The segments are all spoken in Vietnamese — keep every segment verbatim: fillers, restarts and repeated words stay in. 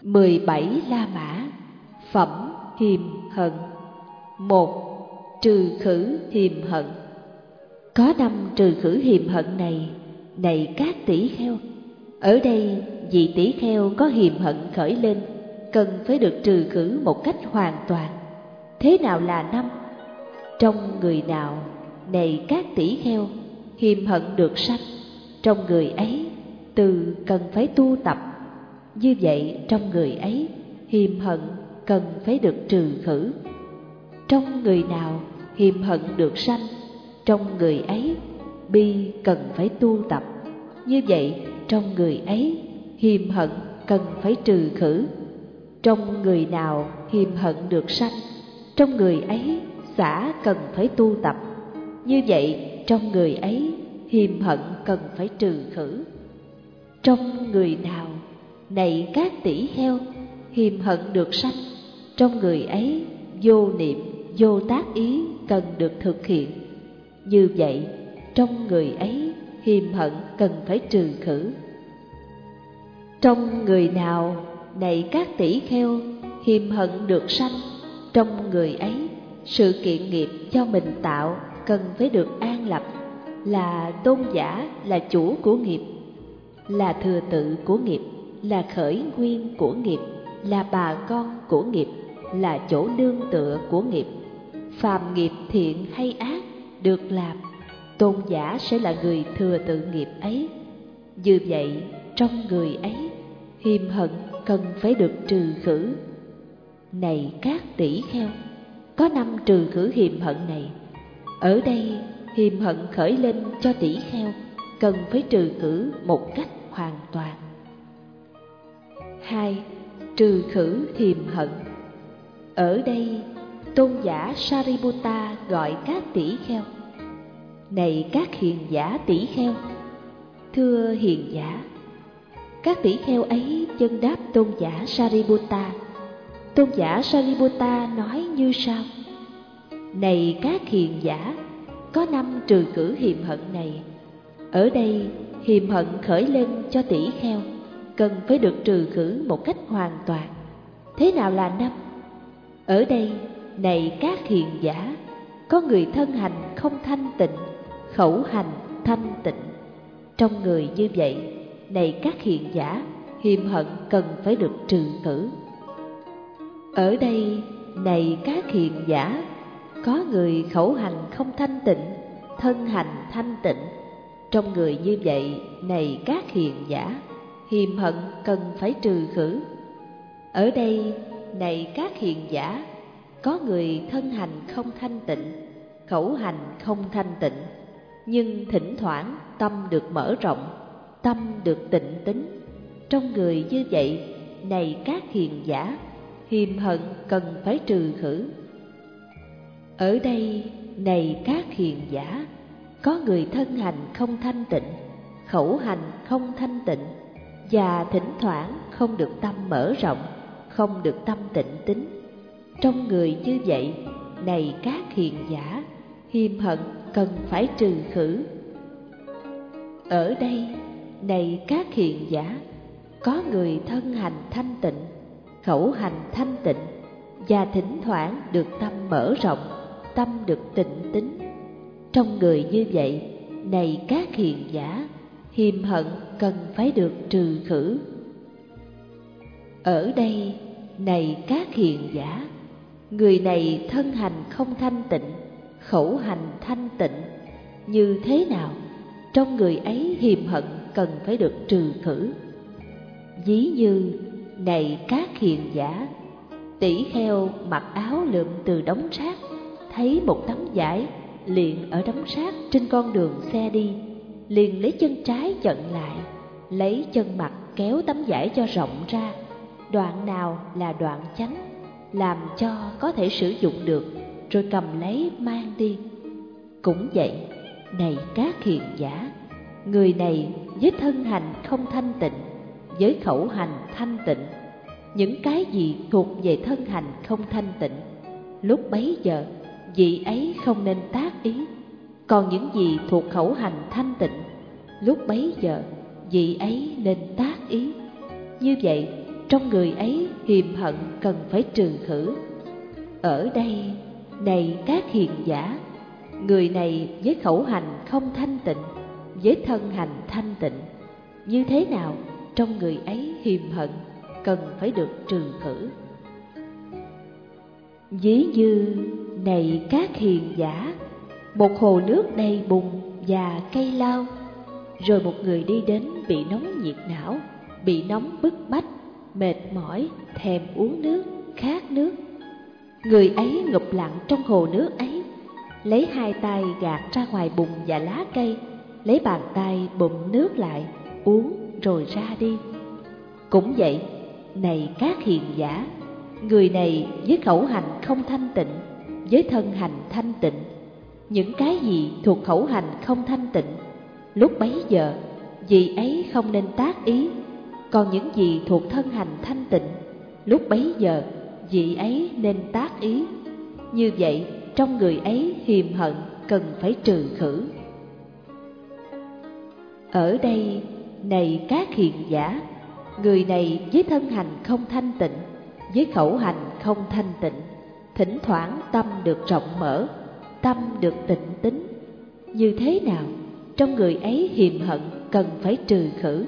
mười bảy La Mã. Phẩm hiềm hận. Một. Trừ khử hiềm hận. Có năm trừ khử hiềm hận này, này các tỷ kheo. Ở đây vị tỷ kheo có hiềm hận khởi lên, cần phải được trừ khử một cách hoàn toàn. Thế nào là năm? Trong người nào, này các tỷ kheo, hiềm hận được sanh, trong người ấy từ cần phải tu tập. Như vậy trong người ấy hiềm hận cần phải được trừ khử. Trong người nào hiềm hận được sanh, trong người ấy bi cần phải tu tập. Như vậy trong người ấy hiềm hận cần phải trừ khử. Trong người nào hiềm hận được sanh, trong người ấy xả cần phải tu tập. Như vậy trong người ấy hiềm hận cần phải trừ khử. Trong người nào, này các tỷ kheo, hiềm hận được sanh, trong người ấy vô niệm, vô tác ý cần được thực hiện. Như vậy trong người ấy hiềm hận cần phải trừ khử. Trong người nào, này các tỷ kheo, hiềm hận được sanh, trong người ấy sự kiện nghiệp do mình tạo cần phải được an lập. Là tôn giả, là chủ của nghiệp, là thừa tự của nghiệp, là khởi nguyên của nghiệp, là bà con của nghiệp, là chỗ nương tựa của nghiệp. Phàm nghiệp thiện hay ác được làm, tôn giả sẽ là người thừa tự nghiệp ấy. Như vậy trong người ấy hiềm hận cần phải được trừ khử. Này các tỷ kheo, có năm trừ khử hiềm hận này. Ở đây hiềm hận khởi lên cho tỷ kheo cần phải trừ khử một cách hoàn toàn. Hai. Trừ khử hiềm hận. Ở đây tôn giả Sariputta gọi các tỷ kheo: này các hiền giả tỷ kheo. Thưa hiền giả. Các tỷ kheo ấy chân đáp tôn giả Sariputta. Tôn giả Sariputta nói như sau: này các hiền giả, có năm trừ khử hiềm hận này. Ở đây hiềm hận khởi lên cho tỷ kheo cần phải được trừ khử một cách hoàn toàn. Thế nào là năm? Ở đây, này các hiền giả, có người thân hành không thanh tịnh, khẩu hành thanh tịnh. Trong người như vậy, này các hiền giả, hiềm hận cần phải được trừ khử. Ở đây, này các hiền giả, có người khẩu hành không thanh tịnh, thân hành thanh tịnh. Trong người như vậy, này các hiền giả, hiềm hận cần phải trừ khử. Ở đây, này các hiền giả, có người thân hành không thanh tịnh, khẩu hành không thanh tịnh, nhưng thỉnh thoảng tâm được mở rộng, tâm được tịnh tín. Trong người như vậy, này các hiền giả, hiềm hận cần phải trừ khử. Ở đây, này các hiền giả, có người thân hành không thanh tịnh, khẩu hành không thanh tịnh, và thỉnh thoảng không được tâm mở rộng, không được tâm tịnh tín. Trong người như vậy, này các hiền giả, hiềm hận cần phải trừ khử. Ở đây, này các hiền giả, có người thân hành thanh tịnh, khẩu hành thanh tịnh, và thỉnh thoảng được tâm mở rộng, tâm được tịnh tín. Trong người như vậy, này các hiền giả, hiềm hận cần phải được trừ khử. Ở đây, này các hiền giả, người này thân hành không thanh tịnh, khẩu hành thanh tịnh. Như thế nào? Trong người ấy hiềm hận cần phải được trừ khử. Ví như, này các hiền giả, tỷ kheo mặc áo lượm từ đống rác, thấy một tấm vải liền ở đống rác trên con đường xe đi, liền lấy chân trái chận lại, lấy chân mặt kéo tấm vải cho rộng ra, đoạn nào là đoạn chánh, làm cho có thể sử dụng được, rồi cầm lấy mang đi. Cũng vậy, này các hiền giả, người này với thân hành không thanh tịnh, với khẩu hành thanh tịnh. Những cái gì thuộc về thân hành không thanh tịnh, lúc bấy giờ vị ấy không nên tác ý. Còn những gì thuộc khẩu hành thanh tịnh, lúc bấy giờ vị ấy nên tác ý. Như vậy trong người ấy hiềm hận cần phải trừ khử. Ở đây, này các hiền giả, người này với khẩu hành không thanh tịnh, với thân hành thanh tịnh, như thế nào trong người ấy hiềm hận cần phải được trừ khử. Ví như, này các hiền giả, một hồ nước đầy bùn và cây lao, rồi một người đi đến bị nóng nhiệt não, bị nóng bức bách, mệt mỏi, thèm uống nước, khát nước. Người ấy ngụp lặng trong hồ nước ấy, lấy hai tay gạt ra ngoài bùn và lá cây, lấy bàn tay bụm nước lại, uống rồi ra đi. Cũng vậy, này các hiền giả, người này với khẩu hành không thanh tịnh, với thân hành thanh tịnh, những cái gì thuộc khẩu hành không thanh tịnh, lúc bấy giờ vị ấy không nên tác ý. Còn những gì thuộc thân hành thanh tịnh, lúc bấy giờ vị ấy nên tác ý. Như vậy trong người ấy hiềm hận cần phải trừ khử. Ở đây, này các hiền giả, người này với thân hành không thanh tịnh, với khẩu hành không thanh tịnh, thỉnh thoảng tâm được rộng mở, tâm được tịnh tín. Như thế nào trong người ấy hiềm hận cần phải trừ khử.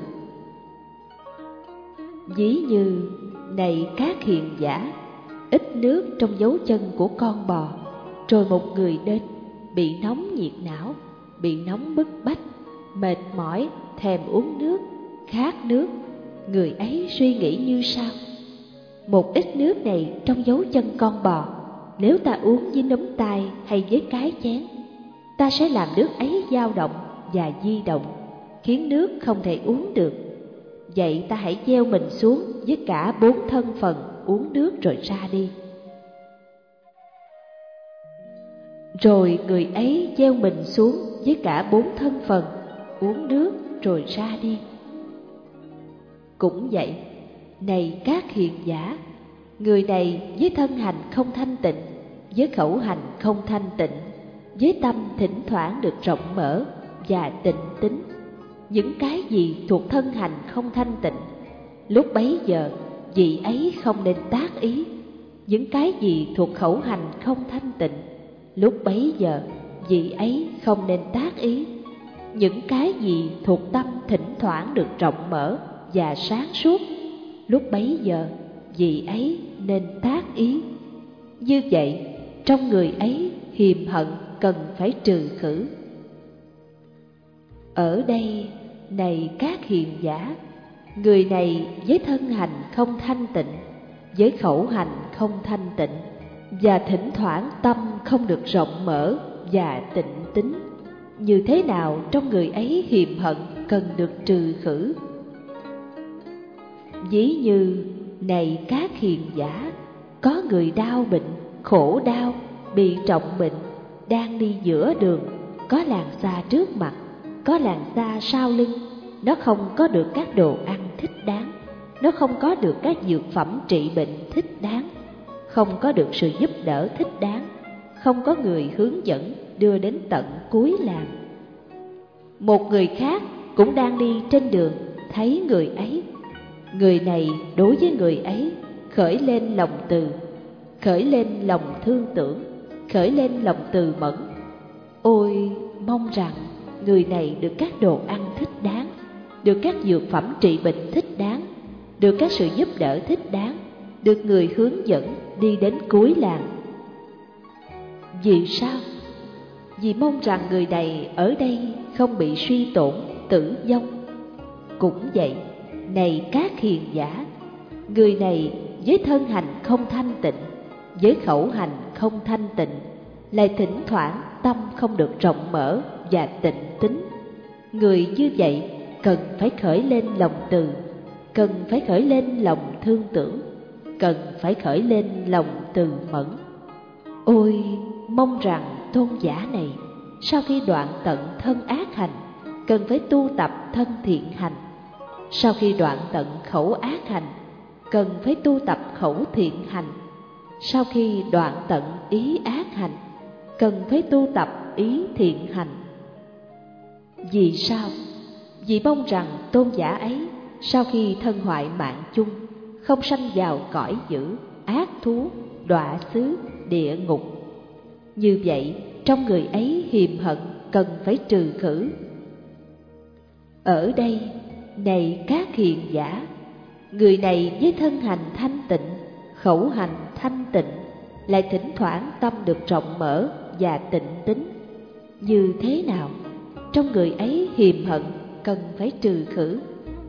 Ví như, này các hiền giả, ít nước trong dấu chân của con bò, rồi một người đến bị nóng nhiệt não, bị nóng bức bách, mệt mỏi, thèm uống nước, khát nước. Người ấy suy nghĩ như sau: một ít nước này trong dấu chân con bò, nếu ta uống với nắm tay hay với cái chén, ta sẽ làm nước ấy dao động và di động, khiến nước không thể uống được. Vậy ta hãy gieo mình xuống với cả bốn thân phần uống nước rồi ra đi. Rồi người ấy gieo mình xuống với cả bốn thân phần uống nước rồi ra đi. Cũng vậy, này các hiền giả, người này với thân hành không thanh tịnh, với khẩu hành không thanh tịnh, với tâm thỉnh thoảng được rộng mở và tịnh tín, những cái gì thuộc thân hành không thanh tịnh, lúc bấy giờ vị ấy không nên tác ý. Những cái gì thuộc khẩu hành không thanh tịnh, lúc bấy giờ vị ấy không nên tác ý. Những cái gì thuộc tâm thỉnh thoảng được rộng mở và sáng suốt, lúc bấy giờ vị ấy nên tác ý. Như vậy trong người ấy hiềm hận cần phải trừ khử. Ở đây, này các hiền giả, người này với thân hành không thanh tịnh, với khẩu hành không thanh tịnh, và thỉnh thoảng tâm không được rộng mở và tịnh tín. Như thế nào trong người ấy hiềm hận cần được trừ khử. Ví như, này các hiền giả, có người đau bệnh, khổ đau, bị trọng bệnh, đang đi giữa đường, có làng xa trước mặt, có làng xa sau lưng. Nó không có được các đồ ăn thích đáng, nó không có được các dược phẩm trị bệnh thích đáng, không có được sự giúp đỡ thích đáng, không có người hướng dẫn đưa đến tận cuối làng. Một người khác cũng đang đi trên đường, thấy người ấy. Người này đối với người ấy khởi lên lòng từ, khởi lên lòng thương tưởng, khởi lên lòng từ mẫn. Ôi, mong rằng người này được các đồ ăn thích đáng, được các dược phẩm trị bệnh thích đáng, được các sự giúp đỡ thích đáng, được người hướng dẫn đi đến cuối làng. Vì sao? Vì mong rằng người này ở đây không bị suy tổn, tử vong. Cũng vậy, này các hiền giả, người này với thân hành không thanh tịnh, với khẩu hành không thanh tịnh, lại thỉnh thoảng tâm không được rộng mở và tịnh tín. Người như vậy cần phải khởi lên lòng từ, cần phải khởi lên lòng thương tưởng, cần phải khởi lên lòng từ mẫn. Ôi, mong rằng tôn giả này sau khi đoạn tận thân ác hành, cần phải tu tập thân thiện hành. Sau khi đoạn tận khẩu ác hành, cần phải tu tập khẩu thiện hành. Sau khi đoạn tận ý ác hành, cần phải tu tập ý thiện hành. Vì sao? Vì mong rằng tôn giả ấy sau khi thân hoại mạng chung, không sanh vào cõi dữ, ác thú, đọa xứ, địa ngục. Như vậy, trong người ấy hiềm hận cần phải trừ khử. Ở đây, này các hiền giả, người này với thân hành thanh tịnh, khẩu hành thanh tịnh, lại thỉnh thoảng tâm được rộng mở và tịnh tín. Như thế nào? Trong người ấy hiềm hận cần phải trừ khử.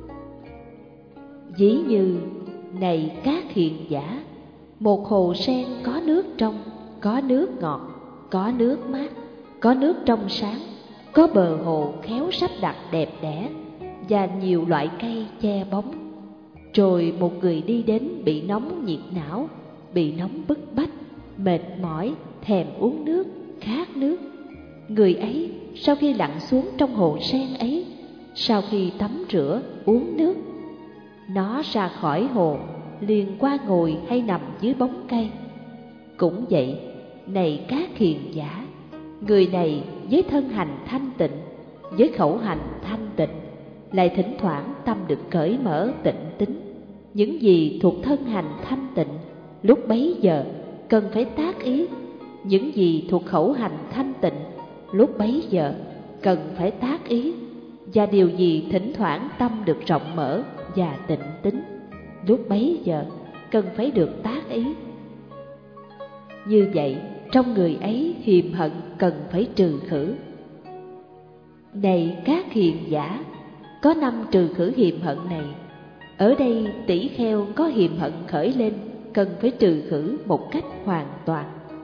Ví như, này các hiền giả, một hồ sen có nước trong, có nước ngọt, có nước mát, có nước trong sáng, có bờ hồ khéo sắp đặt đẹp đẽ và nhiều loại cây che bóng. Rồi một người đi đến bị nóng nhiệt não, bị nóng bức bách, mệt mỏi, thèm uống nước, khát nước. Người ấy sau khi lặn xuống trong hồ sen ấy, sau khi tắm rửa, uống nước, nó ra khỏi hồ, liền qua ngồi hay nằm dưới bóng cây. Cũng vậy, này các hiền giả, người này với thân hành thanh tịnh, với khẩu hành thanh tịnh, lại thỉnh thoảng tâm được cởi mở tịnh tín. Những gì thuộc thân hành thanh tịnh, lúc bấy giờ cần phải tác ý. Những gì thuộc khẩu hành thanh tịnh, lúc bấy giờ cần phải tác ý. Và điều gì thỉnh thoảng tâm được rộng mở và tịnh tín, lúc bấy giờ cần phải được tác ý. Như vậy, trong người ấy hiềm hận cần phải trừ khử. Này các hiền giả, có năm trừ khử hiềm hận này. Ở đây tỷ kheo có hiềm hận khởi lên, cần phải trừ khử một cách hoàn toàn.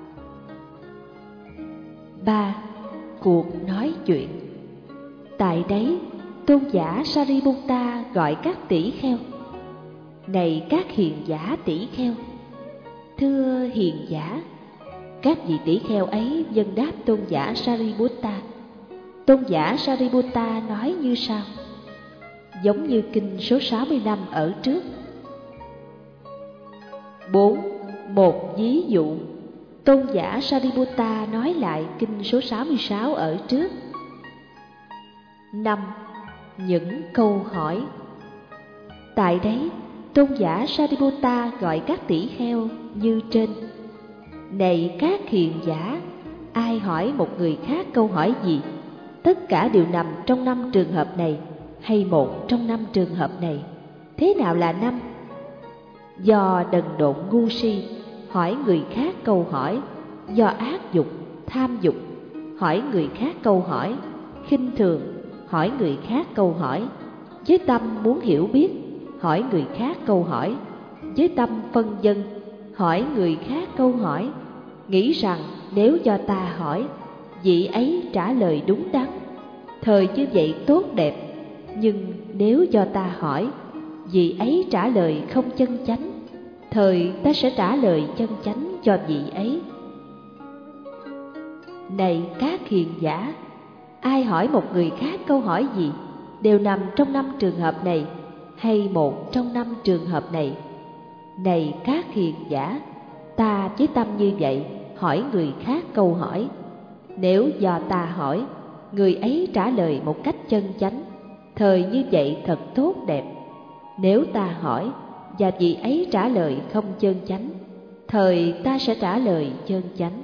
Ba. Cuộc nói chuyện. Tại đấy, tôn giả Sariputta gọi các tỷ kheo: này các hiền giả tỷ kheo. Thưa hiền giả. Các vị tỷ kheo ấy vâng đáp tôn giả Sariputta. Tôn giả Sariputta nói như sau, giống như kinh số sáu mươi lăm ở trước. Bốn. Một ví dụ. Tôn giả Sariputta nói lại kinh số sáu mươi sáu ở trước. Năm. Những câu hỏi. Tại đấy, tôn giả Sariputta gọi các tỷ kheo như trên: này các hiền giả, ai hỏi một người khác câu hỏi gì, tất cả đều nằm trong năm trường hợp này, hay một trong năm trường hợp này. Thế nào là năm? Do đần độn ngu si hỏi người khác câu hỏi, do ác dục, tham dục hỏi người khác câu hỏi, khinh thường hỏi người khác câu hỏi, với tâm muốn hiểu biết hỏi người khác câu hỏi, với tâm phân vân hỏi người khác câu hỏi, nghĩ rằng nếu do ta hỏi, vị ấy trả lời đúng đắn, thời như vậy tốt đẹp. Nhưng nếu do ta hỏi, vị ấy trả lời không chân chánh, thời ta sẽ trả lời chân chánh cho vị ấy. Này các hiền giả, ai hỏi một người khác câu hỏi gì, đều nằm trong năm trường hợp này, hay một trong năm trường hợp này. Này các hiền giả, ta với tâm như vậy hỏi người khác câu hỏi. Nếu do ta hỏi, người ấy trả lời một cách chân chánh, thời như vậy thật tốt đẹp. Nếu ta hỏi và vị ấy trả lời không chân chánh, thời ta sẽ trả lời chân chánh.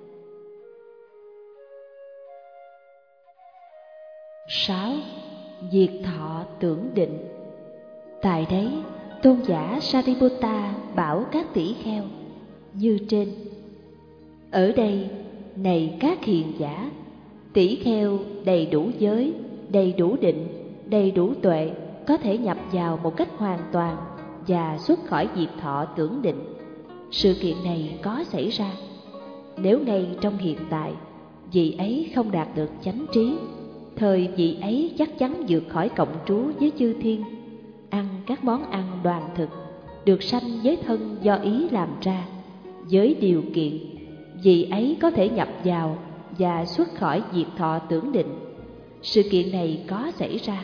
Sáu. Diệt thọ tưởng định. Tại đấy, tôn giả Sariputta bảo các tỷ kheo như trên. Ở đây, này các hiền giả, tỷ kheo đầy đủ giới, đầy đủ định, đầy đủ tuệ, có thể nhập vào một cách hoàn toàn và xuất khỏi diệt thọ tưởng định. Sự kiện này có xảy ra nếu ngay trong hiện tại vị ấy không đạt được chánh trí, thời vị ấy chắc chắn vượt khỏi cộng trú với chư thiên, ăn các món ăn đoàn thực, được sanh với thân do ý làm ra, với điều kiện vị ấy có thể nhập vào và xuất khỏi diệt thọ tưởng định. Sự kiện này có xảy ra.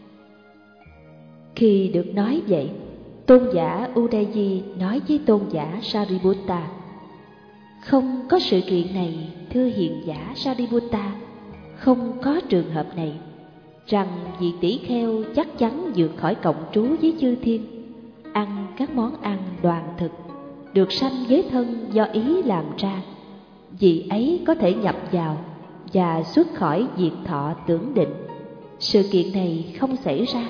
Khi được nói vậy, tôn giả Udayi nói với tôn giả Sariputta: không có sự kiện này, thưa hiền giả Sariputta, không có trường hợp này, rằng vị tỷ kheo chắc chắn vượt khỏi cộng trú với chư thiên, ăn các món ăn đoàn thực, được sanh với thân do ý làm ra, vị ấy có thể nhập vào và xuất khỏi diệt thọ tưởng định. Sự kiện này không xảy ra.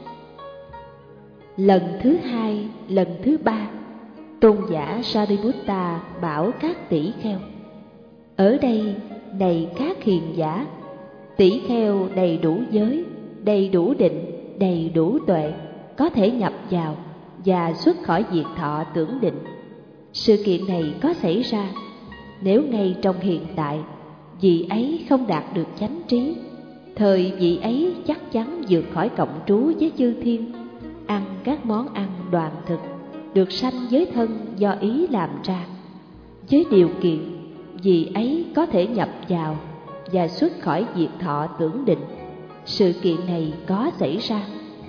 Lần thứ hai, lần thứ ba, tôn giả Sariputta bảo các tỷ kheo: ở đây, này các hiền giả, tỷ kheo đầy đủ giới, đầy đủ định, đầy đủ tuệ, có thể nhập vào và xuất khỏi diệt thọ tưởng định. Sự kiện này có xảy ra nếu ngay trong hiện tại vị ấy không đạt được chánh trí, thời vị ấy chắc chắn vượt khỏi cộng trú với chư thiên, ăn các món ăn đoàn thực, được sanh với thân do ý làm ra, với điều kiện vị ấy có thể nhập vào và xuất khỏi diệt thọ tưởng định. Sự kiện này có xảy ra.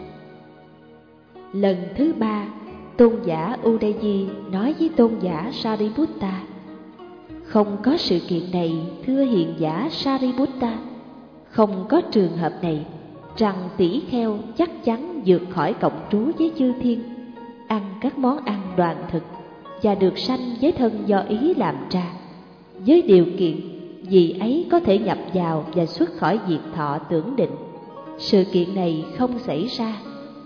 Lần thứ ba, tôn giả Udayi nói với tôn giả Sariputta: không có sự kiện này, thưa hiền giả Sariputta, không có trường hợp này rằng tỷ kheo chắc chắn vượt khỏi cộng trú với chư thiên, ăn các món ăn đoàn thực và được sanh với thân do ý làm ra, với điều kiện vì ấy có thể nhập vào và xuất khỏi diệt thọ tưởng định. Sự kiện này không xảy ra.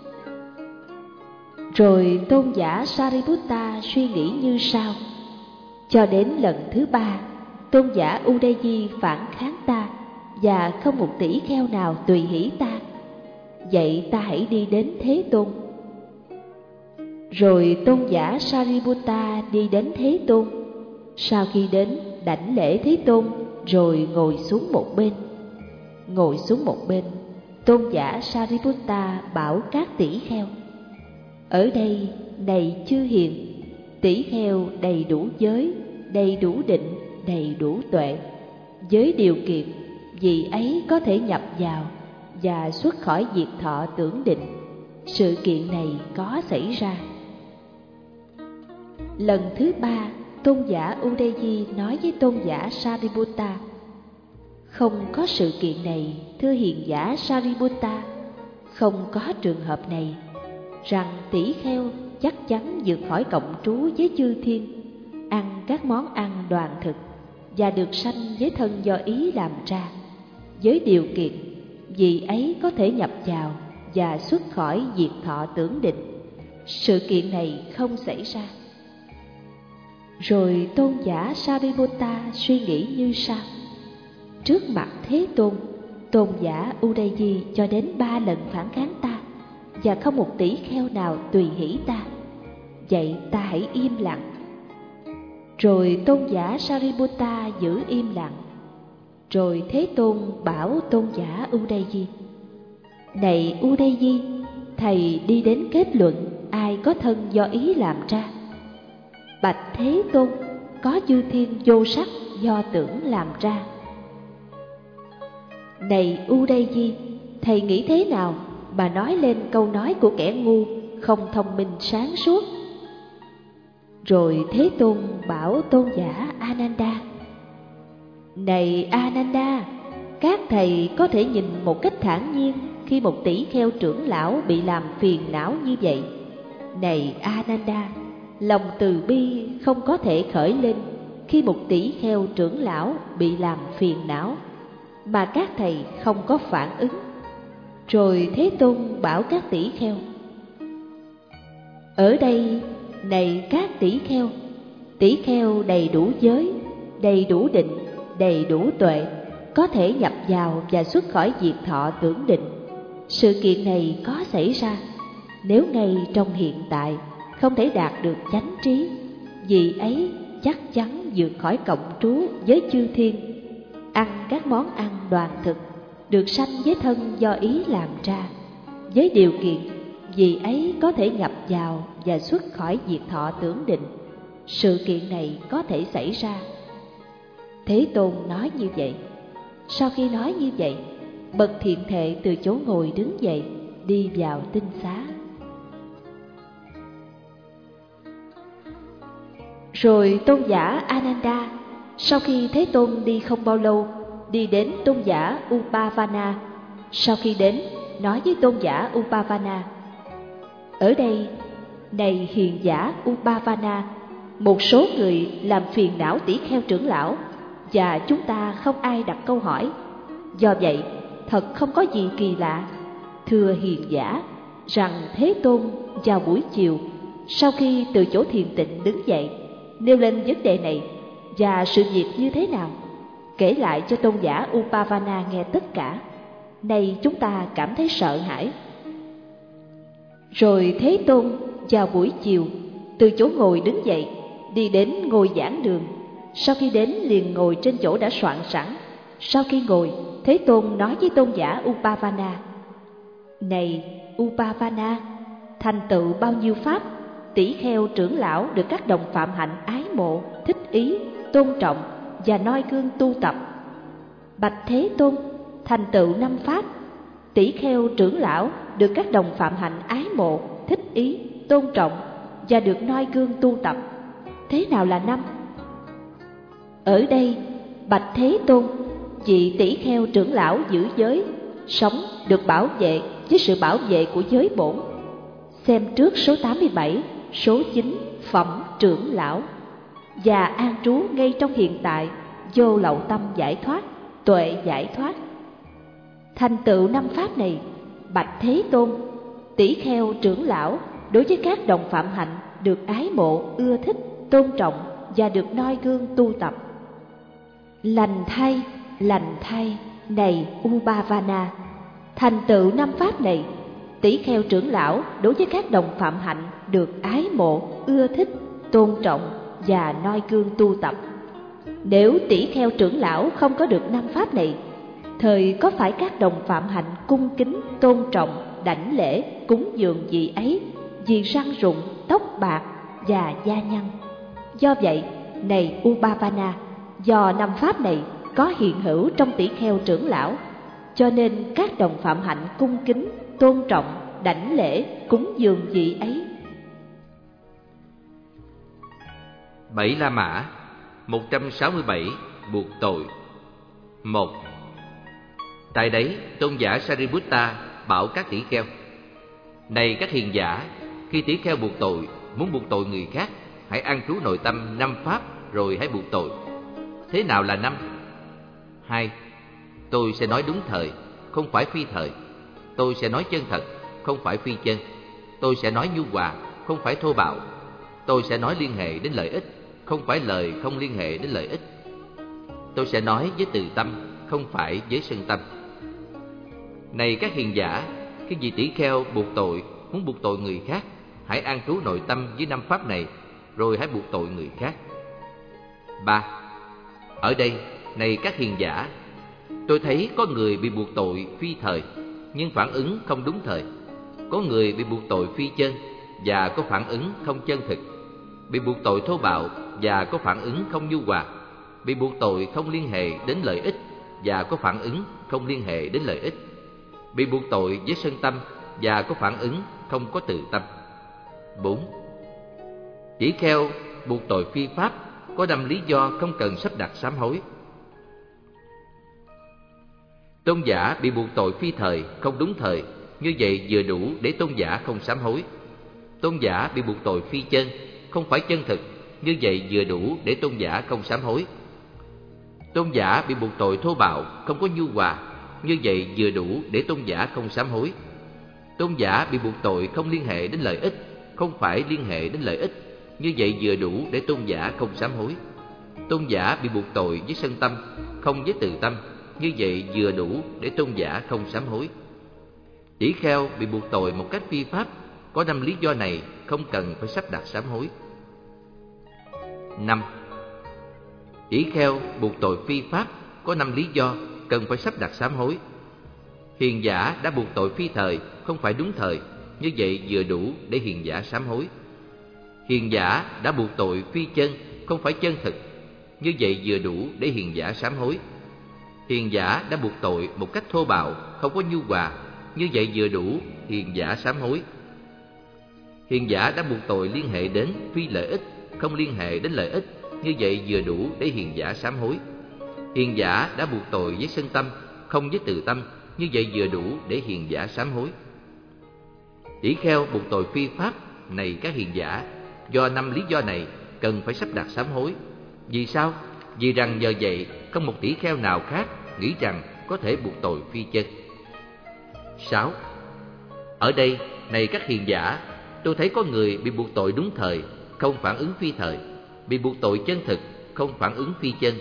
Rồi tôn giả Sariputta suy nghĩ như sau: cho đến lần thứ ba, tôn giả Udayi phản kháng ta và không một tỷ kheo nào tùy hỷ ta. Vậy ta hãy đi đến Thế Tôn. Rồi tôn giả Sariputta đi đến Thế Tôn. Sau khi đến, đảnh lễ Thế Tôn rồi ngồi xuống một bên. Ngồi xuống một bên, tôn giả Sariputta bảo các tỷ kheo: ở đây, này chư hiền, tỷ kheo đầy đủ giới, đầy đủ định, đầy đủ tuệ, với điều kiện vị ấy có thể nhập vào và xuất khỏi diệt thọ tưởng định. Sự kiện này có xảy ra. Lần thứ ba, tôn giả Udayi nói với tôn giả Sariputta: không có sự kiện này, thưa hiền giả Sariputta, không có trường hợp này rằng tỷ kheo chắc chắn vượt khỏi cộng trú với chư thiên, ăn các món ăn đoàn thực và được sanh với thân do ý làm ra, với điều kiện vị ấy có thể nhập vào và xuất khỏi diệt thọ tưởng định. Sự kiện này không xảy ra. Rồi tôn giả Sariputta suy nghĩ như sau: trước mặt Thế Tôn, tôn giả Udayi cho đến ba lần phản kháng ta và không một tỷ kheo nào tùy hỷ ta. Vậy ta hãy im lặng. Rồi tôn giả Sariputta giữ im lặng. Rồi Thế Tôn bảo tôn giả Udayi: này Udayi, thầy đi đến kết luận ai có thân do ý làm ra. Bạch Thế Tôn, có chư thiên vô sắc do tưởng làm ra. Này Udayi, thầy nghĩ thế nào mà nói lên câu nói của kẻ ngu, không thông minh sáng suốt? Rồi Thế Tôn bảo tôn giả Ananda: này Ananda, các thầy có thể nhìn một cách thản nhiên khi một tỷ kheo trưởng lão bị làm phiền não như vậy. Này Ananda, lòng từ bi không có thể khởi lên khi một tỷ kheo trưởng lão bị làm phiền não, mà các thầy không có phản ứng. Rồi Thế Tôn bảo các tỷ kheo: ở đây, này các tỷ kheo, tỷ kheo đầy đủ giới, đầy đủ định, đầy đủ tuệ, có thể nhập vào và xuất khỏi diệt thọ tưởng định. Sự kiện này có xảy ra nếu ngay trong hiện tại không thể đạt được chánh trí, vì ấy chắc chắn vượt khỏi cộng trú với chư thiên, ăn các món ăn đoàn thực, được sanh với thân do ý làm ra, với điều kiện vì ấy có thể nhập vào và xuất khỏi diệt thọ tưởng định. Sự kiện này có thể xảy ra. Thế Tôn nói như vậy. Sau khi nói như vậy, bậc thiện thệ từ chỗ ngồi đứng dậy, đi vào tinh xá. Rồi tôn giả Ananda, sau khi Thế Tôn đi không bao lâu, đi đến tôn giả Upavana. Sau khi đến, nói với tôn giả Upavana: ở đây, Này hiền giả Upavana, một số người làm phiền não tỷ kheo trưởng lão, và chúng ta không ai đặt câu hỏi. Do vậy, thật không có gì kỳ lạ, thưa hiền giả, rằng Thế Tôn vào buổi chiều, sau khi từ chỗ thiền tịnh đứng dậy, nêu lên vấn đề này và sự việc như thế nào, kể lại cho tôn giả Upavana nghe tất cả. Nay chúng ta cảm thấy sợ hãi. Rồi Thế Tôn vào buổi chiều từ chỗ ngồi đứng dậy, đi đến ngôi giảng đường. Sau khi đến liền ngồi trên chỗ đã soạn sẵn. Sau khi ngồi, Thế Tôn nói với tôn giả Upavana: Này Upavana, thành tựu bao nhiêu pháp, tỷ kheo trưởng lão được các đồng phạm hạnh ái mộ, thích ý, tôn trọng và noi gương tu tập. Bạch Thế Tôn, thành tựu năm pháp, tỷ kheo trưởng lão được các đồng phạm hạnh ái mộ, thích ý, tôn trọng và được noi gương tu tập. Thế nào là năm? Ở đây, bạch Thế Tôn, vị tỷ kheo trưởng lão giữ giới, sống được bảo vệ với sự bảo vệ của giới bổn. Xem trước số tám mươi bảy, số chín, phẩm trưởng lão. Và an trú ngay trong hiện tại, vô lậu tâm giải thoát, tuệ giải thoát. Thành tựu năm pháp này, bạch Thế Tôn, tỷ kheo trưởng lão đối với các đồng phạm hạnh được ái mộ, ưa thích, tôn trọng và được noi gương tu tập. Lành thay, lành thay, này Upavana, thành tựu năm pháp này, tỷ kheo trưởng lão đối với các đồng phạm hạnh được ái mộ, ưa thích, tôn trọng và noi gương tu tập. Nếu tỷ kheo trưởng lão không có được năm pháp này, thời có phải các đồng phạm hạnh cung kính, tôn trọng, đảnh lễ, cúng dường vị ấy vì răng rụng, tóc bạc và da nhăn. Do vậy, này Upavana, do năm pháp này có hiện hữu trong tỷ kheo trưởng lão, cho nên các đồng phạm hạnh cung kính, tôn trọng, đảnh lễ, cúng dường vị ấy. Bảy La Mã. Một trăm sáu mươi bảy. Buộc tội. Một. Tại đấy, tôn giả Sariputta bảo các tỷ kheo: Này các hiền giả, khi tỷ kheo buộc tội, muốn buộc tội người khác, hãy an trú nội tâm năm pháp rồi hãy buộc tội. Thế nào là năm? Hai. Tôi sẽ nói đúng thời, không phải phi thời. Tôi sẽ nói chân thật, không phải phi chân. Tôi sẽ nói nhu hòa, không phải thô bạo. Tôi sẽ nói liên hệ đến lợi ích, không phải lời không liên hệ đến lợi ích. Tôi sẽ nói với từ tâm, không phải với sân tâm. Này các hiền giả, khi vị tỷ kheo buộc tội, muốn buộc tội người khác, hãy an trú nội tâm với năm pháp này, rồi hãy buộc tội người khác. Ba. Ở đây, này các hiền giả, tôi thấy có người bị buộc tội phi thời, nhưng phản ứng không đúng thời. Có người bị buộc tội phi chân và có phản ứng không chân thực. Bị buộc tội thô bạo và có phản ứng không nhu hòa. Bị buộc tội không liên hệ đến lợi ích và có phản ứng không liên hệ đến lợi ích. Bị buộc tội với sân tâm và có phản ứng không có từ tâm. Bốn. Tỷ kheo buộc tội phi pháp có năm lý do không cần sắp đặt sám hối. Tôn giả bị buộc tội phi thời, không đúng thời, như vậy vừa đủ để tôn giả không sám hối. Tôn giả bị buộc tội phi chân, không phải chân thực, như vậy vừa đủ để tôn giả không sám hối. Tôn giả bị buộc tội thô bạo, không có nhu hòa, như vậy vừa đủ để tôn giả không sám hối. Tôn giả bị buộc tội không liên hệ đến lợi ích, không phải liên hệ đến lợi ích, như vậy vừa đủ để tôn giả không sám hối. Tôn giả bị buộc tội với sân tâm, không với từ tâm, như vậy vừa đủ để tôn giả không sám hối. Tỷ kheo bị buộc tội một cách phi pháp, có năm lý do này không cần phải sắp đặt sám hối. Năm. Tỷ kheo buộc tội phi pháp có năm lý do cần phải sắp đặt sám hối. Hiền giả đã buộc tội phi thời, không phải đúng thời, như vậy vừa đủ để hiền giả sám hối. Hiền giả đã buộc tội phi chân, không phải chân thực, như vậy vừa đủ để hiền giả sám hối. Hiền giả đã buộc tội một cách thô bạo, không có nhu hòa, như vậy vừa đủ hiền giả sám hối. Hiền giả đã buộc tội liên hệ đến phi lợi ích, không liên hệ đến lợi ích, như vậy vừa đủ để hiền giả sám hối. Hiền giả đã buộc tội với sân tâm, không với từ tâm, như vậy vừa đủ để hiền giả sám hối. Tỷ kheo buộc tội phi pháp này các hiền giả, do năm lý do này cần phải sắp đặt sám hối. Vì sao? Vì rằng nhờ vậy không một tỷ kheo nào khác nghĩ rằng có thể buộc tội phi chân. Sáu. Ở đây, này các hiền giả, tôi thấy có người bị buộc tội đúng thời, không phản ứng phi thời, bị buộc tội chân thực, không phản ứng phi chân,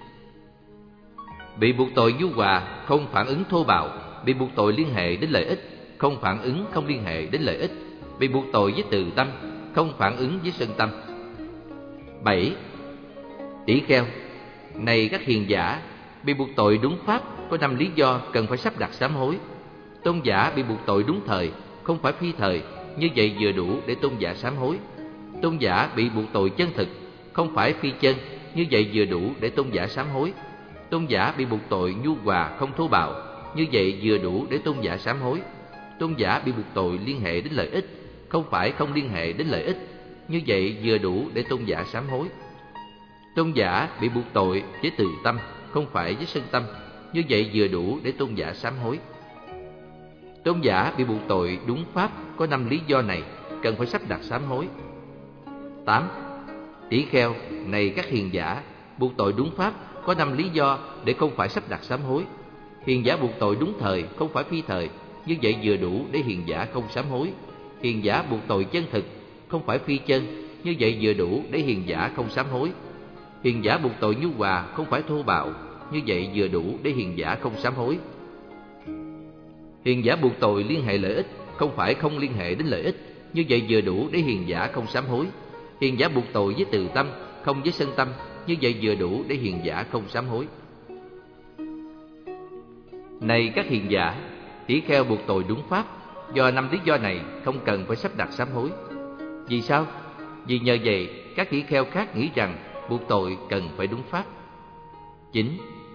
bị buộc tội nhu hòa, không phản ứng thô bạo, bị buộc tội liên hệ đến lợi ích, không phản ứng không liên hệ đến lợi ích, bị buộc tội với từ tâm, không phản ứng với sân tâm. Bảy. Tỷ kheo, này các hiền giả, bị buộc tội đúng pháp có năm lý do cần phải sắp đặt sám hối. Tôn giả bị buộc tội đúng thời, không phải phi thời, như vậy vừa đủ để tôn giả sám hối. Tôn giả bị buộc tội chân thực, không phải phi chân, như vậy vừa đủ để tôn giả sám hối. Tôn giả bị buộc tội nhu hòa, không thô bạo, như vậy vừa đủ để tôn giả sám hối. Tôn giả bị buộc tội liên hệ đến lợi ích, không phải không liên hệ đến lợi ích, như vậy vừa đủ để tôn giả sám hối. Tôn giả bị buộc tội với từ tâm, không phải với sân tâm, như vậy vừa đủ để tôn giả sám hối. Tôn giả bị buộc tội đúng pháp có năm lý do này cần phải sắp đặt sám hối. Tám. Tỷ kheo, này các hiền giả, buộc tội đúng pháp có năm lý do để không phải sắp đặt sám hối. Hiền giả buộc tội đúng thời, không phải phi thời, như vậy vừa đủ để hiền giả không sám hối. Hiền giả buộc tội chân thực, không phải phi chân, như vậy vừa đủ để hiền giả không sám hối. Hiền giả buộc tội nhu hòa, không phải thô bạo, như vậy vừa đủ để hiền giả không sám hối. Hiền giả buộc tội liên hệ lợi ích, không phải không liên hệ đến lợi ích, như vậy vừa đủ để hiền giả không sám hối. Hiền giả buộc tội với từ tâm, không với sân tâm, như vậy vừa đủ để hiền giả không sám hối. Này các hiền giả, tỷ kheo buộc tội đúng pháp, do năm lý do này không cần phải sắp đặt sám hối. Vì sao? Vì nhờ vậy các tỷ kheo khác nghĩ rằng buộc tội cần phải đúng pháp. Chín.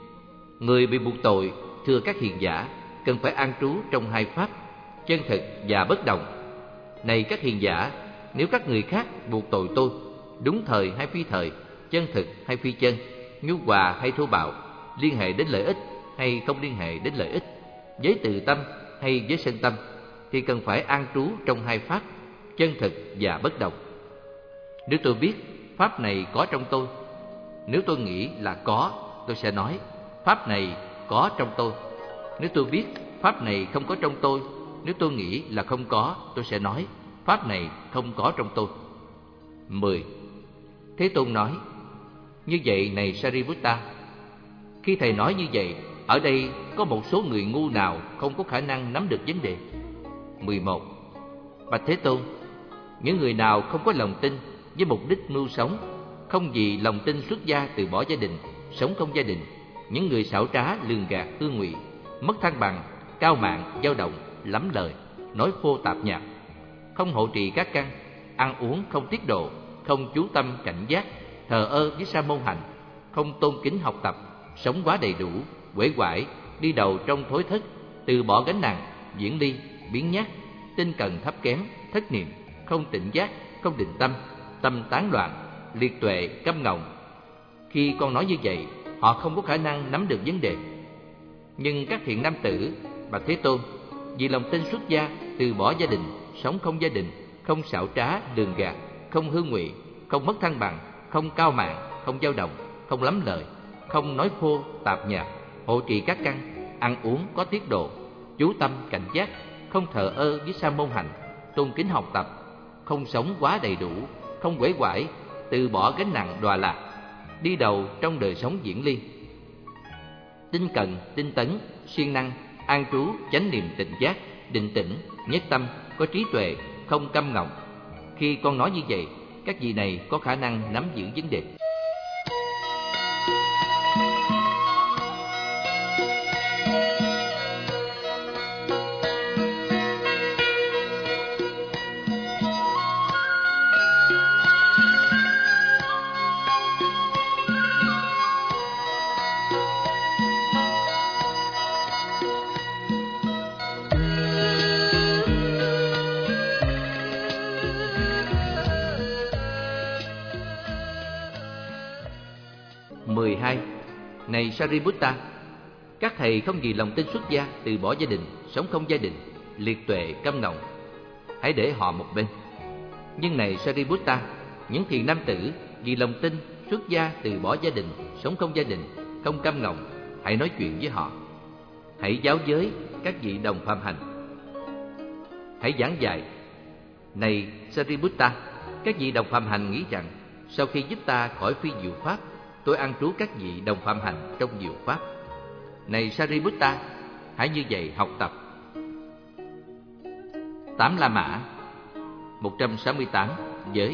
Người bị buộc tội, thưa các hiền giả, cần phải an trú trong hai pháp, chân thực và bất đồng. Này các hiền giả, nếu các người khác buộc tội tôi, đúng thời hay phi thời, chân thực hay phi chân, nhu hòa hay thô bạo, liên hệ đến lợi ích hay không liên hệ đến lợi ích, với từ tâm hay với sân tâm, thì cần phải an trú trong hai pháp, chân thực và bất đồng. Nếu tôi biết pháp này có trong tôi, nếu tôi nghĩ là có, tôi sẽ nói pháp này có trong tôi. Nếu tôi biết pháp này không có trong tôi, nếu tôi nghĩ là không có, tôi sẽ nói pháp này không có trong tôi. Mười. Thế Tôn nói: như vậy này Sariputta, khi thầy nói như vậy, ở đây có một số người ngu nào không có khả năng nắm được vấn đề? Mười một. Bạch Thế Tôn, những người nào không có lòng tin với mục đích mưu sống, không vì lòng tin xuất gia từ bỏ gia đình, sống không gia đình, những người xảo trá, lường gạt, hư ngụy, mất thăng bằng, cao mạn, dao động, lắm lời, nói phô tạp nhạp, không hộ trì các căn, ăn uống không tiết độ, không chú tâm cảnh giác, thờ ơ với sa môn hành, không tôn kính học tập, sống quá đầy đủ, uể oải, đi đầu trong thối thất, từ bỏ gánh nặng, diễn ly, biến nhát, tinh cần thấp kém, thất niệm, không tỉnh giác, không định tâm, tâm tán loạn, liệt tuệ, câm ngọng. Khi con nói như vậy, họ không có khả năng nắm được vấn đề. Nhưng các thiện nam tử, bạch Thế Tôn, vì lòng tin xuất gia, từ bỏ gia đình, sống không gia đình, không xảo trá, lường gạt, không hư ngụy, không mất thăng bằng, không cao mạn, không dao động, không lắm lời, không nói phô tạp nhạp, hộ trì các căn, ăn uống có tiết độ, chú tâm cảnh giác, không thờ ơ với sa môn hành, tôn kính học tập, không sống quá đầy đủ, không uể oải, từ bỏ gánh nặng đọa lạc, đi đầu trong đời sống diễn ly, tinh cần, tinh tấn, siêng năng, an trú, chánh niệm tịnh giác, định tĩnh, nhất tâm, có trí tuệ, không câm ngọng. Khi con nói như vậy, các vị này có khả năng nắm giữ vấn đề. Mười hai. Này Sariputta, các thầy không vì lòng tin xuất gia, từ bỏ gia đình, sống không gia đình, liệt tuệ, câm ngọng, hãy để họ một bên. Nhưng này Sariputta, những thiền nam tử vì lòng tin xuất gia từ bỏ gia đình, sống không gia đình, không căm ngọng, hãy nói chuyện với họ. Hãy giáo giới các vị đồng phạm hành. Hãy giảng dạy. Này Sariputta, các vị đồng phạm hành nghĩ rằng sau khi giúp ta khỏi phi diệu pháp, tôi an trú các vị đồng phạm hành trong diệu pháp. Này Sariputta, hãy như vậy học tập. Tám La Mã. Một trăm sáu mươi tám. Giới.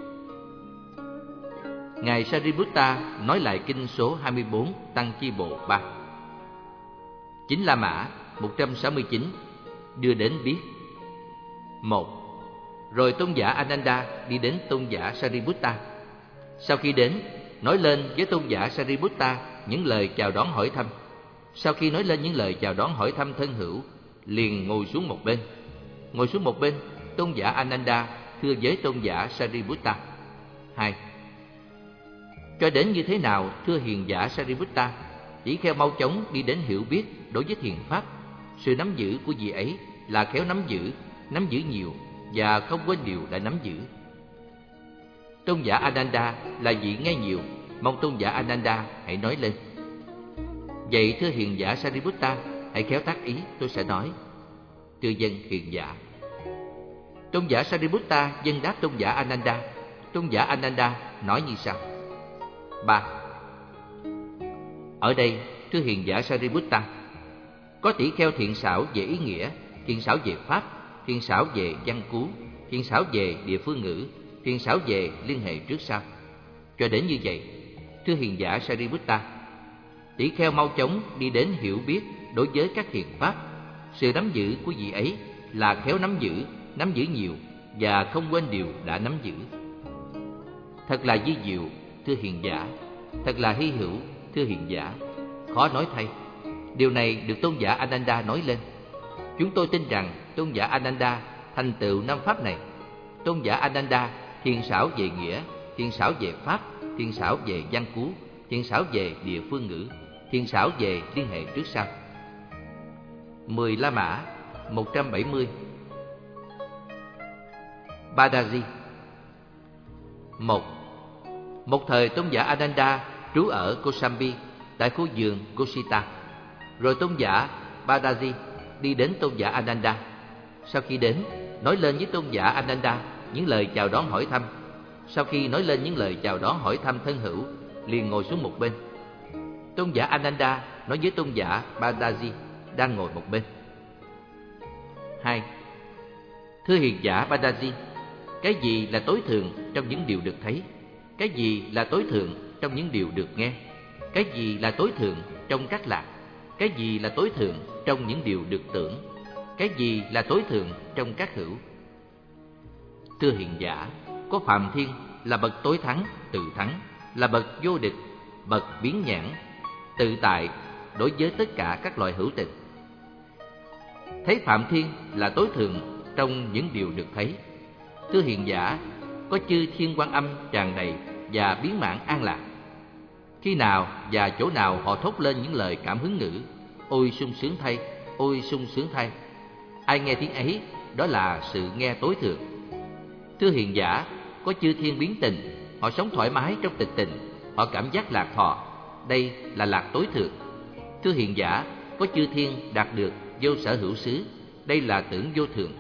Ngài Sariputta nói lại kinh số hai mươi bốn Tăng Chi Bộ ba. Chín La Mã. Một trăm sáu mươi chín. Đưa đến biết. Một. Rồi tôn giả Ananda đi đến tôn giả Sariputta. Sau khi đến, nói lên với tôn giả Sariputta những lời chào đón hỏi thăm. Sau khi nói lên những lời chào đón hỏi thăm thân hữu, liền ngồi xuống một bên. Ngồi xuống một bên, tôn giả Ananda thưa với tôn giả Sariputta. Hai. Cho đến như thế nào, thưa hiền giả Sariputta, tỷ kheo mau chóng đi đến hiểu biết đối với thiền pháp. Sự nắm giữ của vị ấy là khéo nắm giữ, nắm giữ nhiều và không quên điều đã nắm giữ. Tôn giả Ananda là vị nghe nhiều, mong tôn giả Ananda hãy nói lên. Vậy thưa hiền giả Sariputta, hãy khéo tác ý, tôi sẽ nói. Thưa dân hiền giả. Tôn giả Sariputta dân đáp tôn giả Ananda. Tôn giả Ananda nói như sau. Ba. Ở đây, thưa hiền giả Sariputta, có tỷ kheo thiện xảo về ý nghĩa, thiện xảo về pháp, thiện xảo về văn cú, thiện xảo về địa phương ngữ, thiện xảo về liên hệ trước sau. Cho đến như vậy, thưa hiền giả Sariputta, tỷ kheo mau chóng đi đến hiểu biết đối với các thiện pháp. Sự nắm giữ của vị ấy là khéo nắm giữ, nắm giữ nhiều và không quên điều đã nắm giữ. Thật là vi diệu, thưa hiền giả, thật là hy hữu, thưa hiền giả, khó nói thay. Điều này được tôn giả Ananda nói lên. Chúng tôi tin rằng tôn giả Ananda thành tựu năm pháp này. Tôn giả Ananda thiền xảo về nghĩa, thiền xảo về pháp, thiền xảo về văn cú, thiền xảo về địa phương ngữ, thiền xảo về liên hệ trước sau. Mười La Mã. Một trăm bảy mươi. Badaji. Một. Một thời tôn giả Ananda trú ở Kosambi, tại khu vườn Kosita. Rồi tôn giả Badaji đi đến tôn giả Ananda. Sau khi đến, nói lên với tôn giả Ananda những lời chào đón hỏi thăm. Sau khi nói lên những lời chào đón hỏi thăm thân hữu, liền ngồi xuống một bên. Tôn giả Ananda nói với tôn giả Badaji đang ngồi một bên. Hai. Thưa hiền giả Badaji, cái gì là tối thượng trong những điều được thấy? Cái gì là tối thượng trong những điều được nghe? Cái gì là tối thượng trong các lạc? Cái gì là tối thượng trong những điều được tưởng? Cái gì là tối thượng trong các hữu? Thưa hiền giả, có Phạm Thiên là bậc tối thắng, tự thắng, là bậc vô địch, bậc biến nhãn, tự tại đối với tất cả các loại hữu tình. Thấy Phạm Thiên là tối thượng trong những điều được thấy. Thưa hiền giả, có chư Thiên Quan Âm tràn đầy và biến mãn an lạc. Khi nào và chỗ nào họ thốt lên những lời cảm hứng ngữ, ôi sung sướng thay, ôi sung sướng thay. Ai nghe tiếng ấy, đó là sự nghe tối thượng. Thưa hiền giả, có chư thiên biến tình, họ sống thoải mái trong tịch tình, họ cảm giác lạc thọ, đây là lạc tối thượng. Thưa hiền giả, có chư thiên đạt được vô sở hữu xứ, đây là tưởng vô thượng.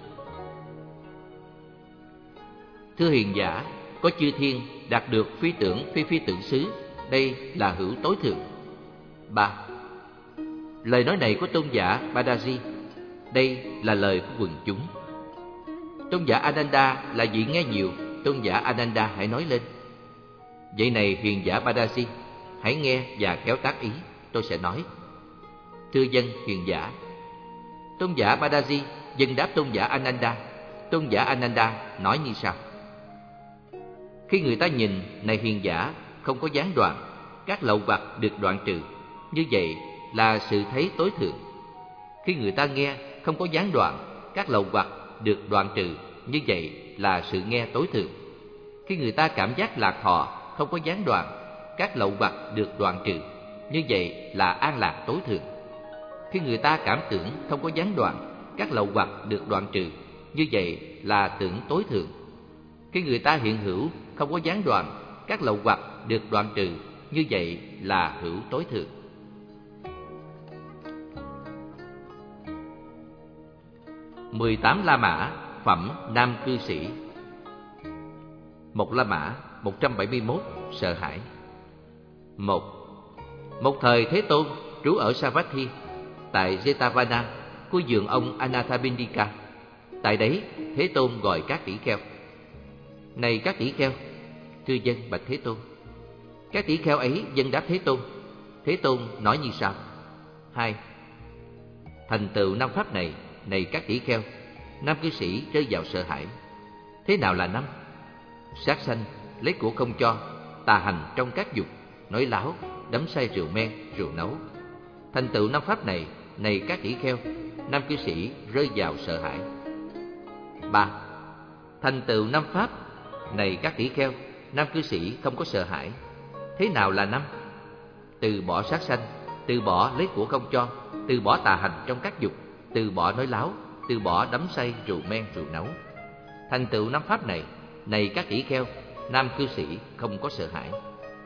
Thưa hiền giả, có chư thiên đạt được phi tưởng phi phi tưởng xứ, đây là hữu tối thượng. Ba. Lời nói này của tôn giả Badaji, đây là lời của quần chúng. Tôn giả Ananda là vị nghe nhiều, tôn giả Ananda hãy nói lên. Vậy này hiền giả Badaji, hãy nghe và khéo tác ý, tôi sẽ nói. Thưa dân hiền giả. Tôn giả Badaji dân đáp tôn giả Ananda. Tôn giả Ananda nói như sau. Khi người ta nhìn, này hiền giả, không có gián đoạn, các lậu vặt được đoạn trừ, như vậy là sự thấy tối thượng. Khi người ta nghe, không có gián đoạn, các lậu vặt được đoạn trừ, như vậy là sự nghe tối thượng. Khi người ta cảm giác lạc thọ, không có gián đoạn, các lậu vặt được đoạn trừ, như vậy là an lạc tối thượng. Khi người ta cảm tưởng không có gián đoạn, các lậu vặt được đoạn trừ, như vậy là tưởng tối thượng. Khi người ta hiện hữu, không có gián đoạn, các lậu hoặc được đoạn trừ, như vậy là hữu tối thượng. Mười tám La Mã, phẩm nam cư sĩ. Một La Mã, một trăm bảy mươi mốt, sợ hãi. Một. Một thời Thế Tôn trú ở Savatthi, tại Jetavana, của vườn ông Anathapindika. Tại đấy, Thế Tôn gọi các tỷ kheo: Này các tỷ kheo, thưa dân bạch Thế Tôn. Các tỷ kheo ấy dân đáp Thế Tôn. Thế Tôn nói như sau: Hai. Thành tựu năm pháp này, này các tỷ kheo, nam cư sĩ rơi vào sợ hãi. Thế nào là năm? Sát sanh, lấy của không cho, tà hành trong các dục, nói láo, đắm say rượu men, rượu nấu. Thành tựu năm pháp này, này các tỷ kheo, nam cư sĩ rơi vào sợ hãi. Ba. Thành tựu năm pháp này các tỷ kheo, nam cư sĩ không có sợ hãi. Thế nào là năm? Từ bỏ sát sanh, từ bỏ lấy của không cho, từ bỏ tà hành trong các dục, từ bỏ nói láo, từ bỏ đắm say rượu men, rượu nấu. Thành tựu năm pháp này, này các tỷ kheo, nam cư sĩ không có sợ hãi.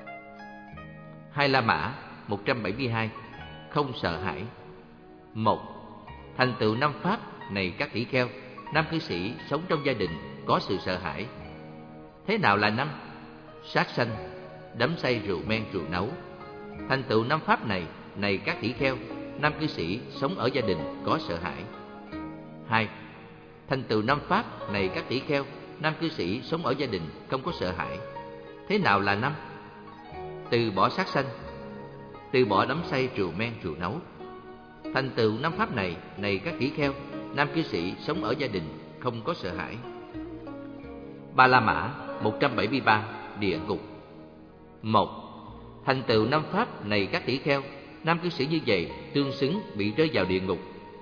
Hai La Mã, một trăm bảy mươi hai, không sợ hãi. Một. Thành tựu năm pháp này các tỷ kheo, nam cư sĩ sống trong gia đình có sự sợ hãi. Thế nào là năm? Sát sanh, đắm say rượu men, rượu nấu. Thành tựu năm pháp này, này các tỷ kheo, nam cư sĩ sống ở gia đình có sợ hãi. Hai. Thành tựu năm pháp này các tỷ kheo, nam cư sĩ sống ở gia đình không có sợ hãi. Thế nào là năm? Từ bỏ sát sanh, từ bỏ đắm say rượu men, rượu nấu. Thành tựu năm pháp này, này các tỷ kheo, nam cư sĩ sống ở gia đình không có sợ hãi. Ba La Mã, một trăm bảy mươi ba, địa ngục. Một. Thành tựu năm pháp này các tỷ kheo, nam cư sĩ như vậy tương xứng bị rơi vào địa ngục.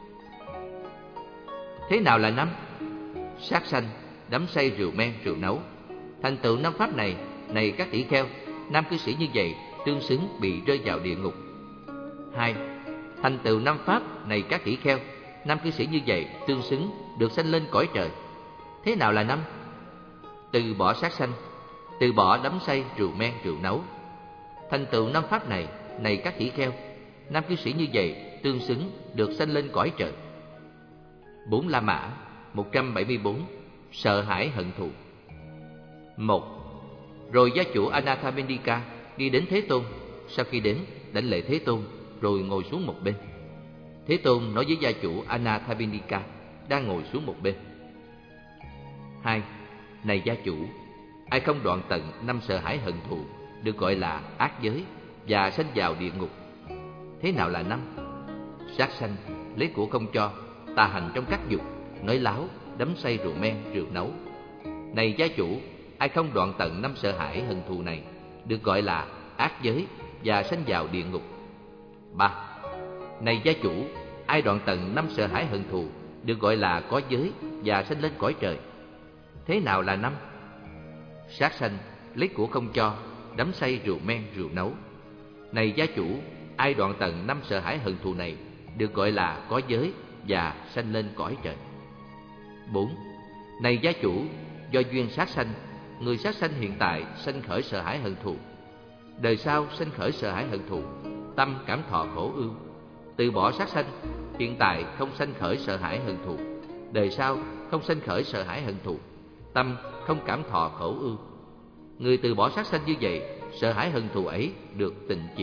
Thế nào là năm? Sát sanh, đắm say rượu men, rượu nấu. Thành tựu năm pháp này, này các tỷ kheo, nam cư sĩ như vậy tương xứng bị rơi vào địa ngục. Hai. Thành tựu năm pháp này các tỷ kheo, nam cư sĩ như vậy tương xứng được sanh lên cõi trời. Thế nào là năm? Từ bỏ sát sanh, từ bỏ đắm say rượu men, rượu nấu. Thành tựu năm pháp này, này các tỷ kheo, nam cư sĩ như vậy tương xứng được sanh lên cõi trời. Bốn La Mã, một trăm bảy mươi bốn, sợ hãi hận thù. Một. Rồi gia chủ Anathapindika đi đến Thế Tôn. Sau khi đến, đảnh lễ Thế Tôn, rồi ngồi xuống một bên. Thế Tôn nói với gia chủ Anathapindika đang ngồi xuống một bên: Hai. Này gia chủ, ai không đoạn tận năm sợ hãi hận thù được gọi là ác giới và sanh vào địa ngục. Thế nào là năm? Sát sanh, lấy của không cho, tà hành trong các dục, nói láo, đắm say rượu men, rượu nấu. Này gia chủ, ai không đoạn tận năm sợ hãi hận thù này được gọi là ác giới và sanh vào địa ngục. Ba. Này gia chủ, ai đoạn tận năm sợ hãi hận thù được gọi là có giới và sanh lên cõi trời. Thế nào là năm? Sát sanh, lấy của không cho, đắm say rượu men, rượu nấu. Này gia chủ, ai đoạn tận năm sợ hãi hận thù này được gọi là có giới và sanh lên cõi trời. Bốn. Này gia chủ, do duyên sát sanh, người sát sanh hiện tại sanh khởi sợ hãi hận thù. Đời sau sanh khởi sợ hãi hận thù, tâm cảm thọ khổ ưu. Từ bỏ sát sanh, hiện tại không sanh khởi sợ hãi hận thù. Đời sau không sanh khởi sợ hãi hận thù, tâm không cảm thọ khổ ưu. Người từ bỏ sát sanh như vậy, sợ hãi hận thù ấy được tịnh chỉ.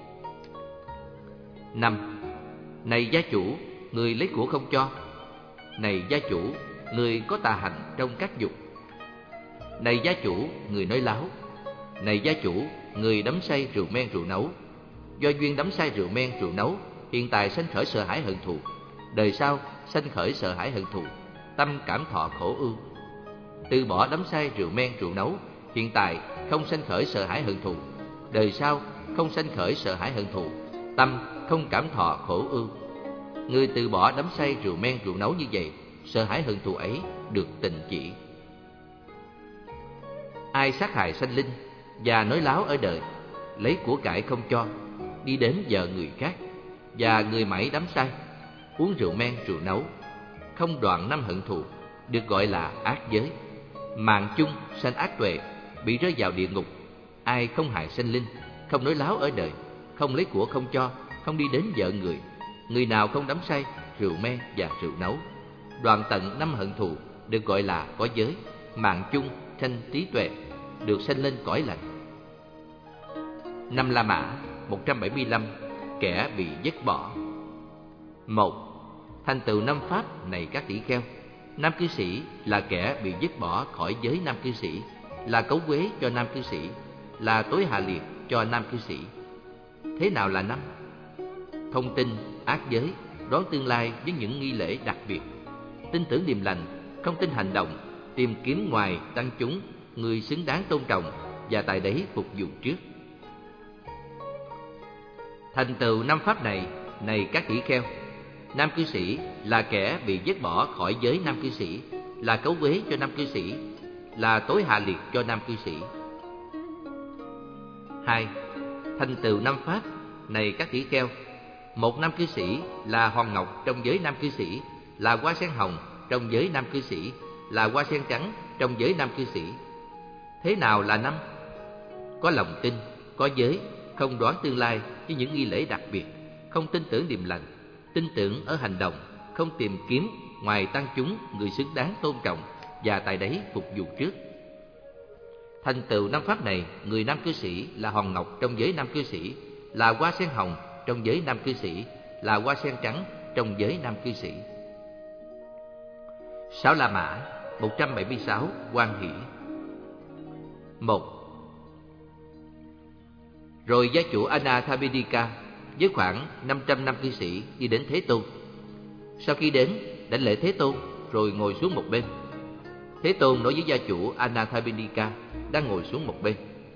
Năm. Này gia chủ, người lấy của không cho. Này gia chủ, người có tà hành trong các dục. Này gia chủ, người nói láo. Này gia chủ, người đắm say rượu men, rượu nấu. Do duyên đắm say rượu men, rượu nấu, hiện tại sanh khởi sợ hãi hận thù. Đời sau sanh khởi sợ hãi hận thù, tâm cảm thọ khổ ưu. Từ bỏ đắm say rượu men, rượu nấu, hiện tại không sanh khởi sợ hãi hận thù. Đời sau không sanh khởi sợ hãi hận thù, tâm không cảm thọ khổ ưu. Người từ bỏ đắm say rượu men, rượu nấu như vậy, sợ hãi hận thù ấy được tịnh chỉ. Ai sát hại sanh linh và nói láo ở đời, lấy của cải không cho, đi đến vợ người khác và người mãi đắm say, uống rượu men, rượu nấu, không đoạn năm hận thù được gọi là ác giới. Mạng chung sanh ác tuệ, bị rơi vào địa ngục. Ai không hại sinh linh, không nói láo ở đời, không lấy của không cho, không đi đến vợ người, người nào không đắm say rượu me và rượu nấu, đoạn tận năm hận thù, được gọi là có giới. Mạng chung sanh trí tuệ, được sanh lên cõi lành. Năm La Mã một trăm bảy mươi lăm. Kẻ bị dứt bỏ. Một. Thành tựu năm pháp này các tỷ kheo. Nam cư sĩ là kẻ bị dứt bỏ khỏi giới nam cư sĩ, là cấu quế cho nam cư sĩ, là tối hạ liệt cho nam cư sĩ. Thế nào là năm? Thông tin, ác giới, đoán tương lai với những nghi lễ đặc biệt, tin tưởng điềm lành, không tin hành động, tìm kiếm ngoài tăng chúng người xứng đáng tôn trọng và tại đấy phục vụ trước. Thành tựu năm pháp này này các tỷ kheo. Nam cư sĩ là kẻ bị dứt bỏ khỏi giới nam cư sĩ, là cấu quế cho nam cư sĩ, là tối hạ liệt cho nam cư sĩ. Hai. Thành tựu năm pháp này các tỷ kheo. Một nam cư sĩ là hòn ngọc trong giới nam cư sĩ, là hoa sen hồng trong giới nam cư sĩ, là hoa sen trắng trong giới nam cư sĩ. Thế nào là năm? Có lòng tin, có giới, không đoán tương lai với những nghi lễ đặc biệt, không tin tưởng điềm lành, tin tưởng ở hành động, không tìm kiếm ngoài tăng chúng người xứng đáng tôn trọng và tại đấy phục vụ trước. Thành tựu năm pháp này, người nam cư sĩ là hòn ngọc trong giới nam cư sĩ, là hoa sen hồng trong giới nam cư sĩ, là hoa sen trắng trong giới nam cư sĩ. Sáu La Mã một trăm bảy mươi sáu. Hoan hỷ. Một. Rồi gia chủ Anathapindika với khoảng năm trăm nam cư sĩ đi đến Thế Tôn. Sau khi đến, đảnh lễ Thế Tôn rồi ngồi xuống một bên. Thế Tôn nói với gia chủ Anathapindika đang ngồi xuống một bên.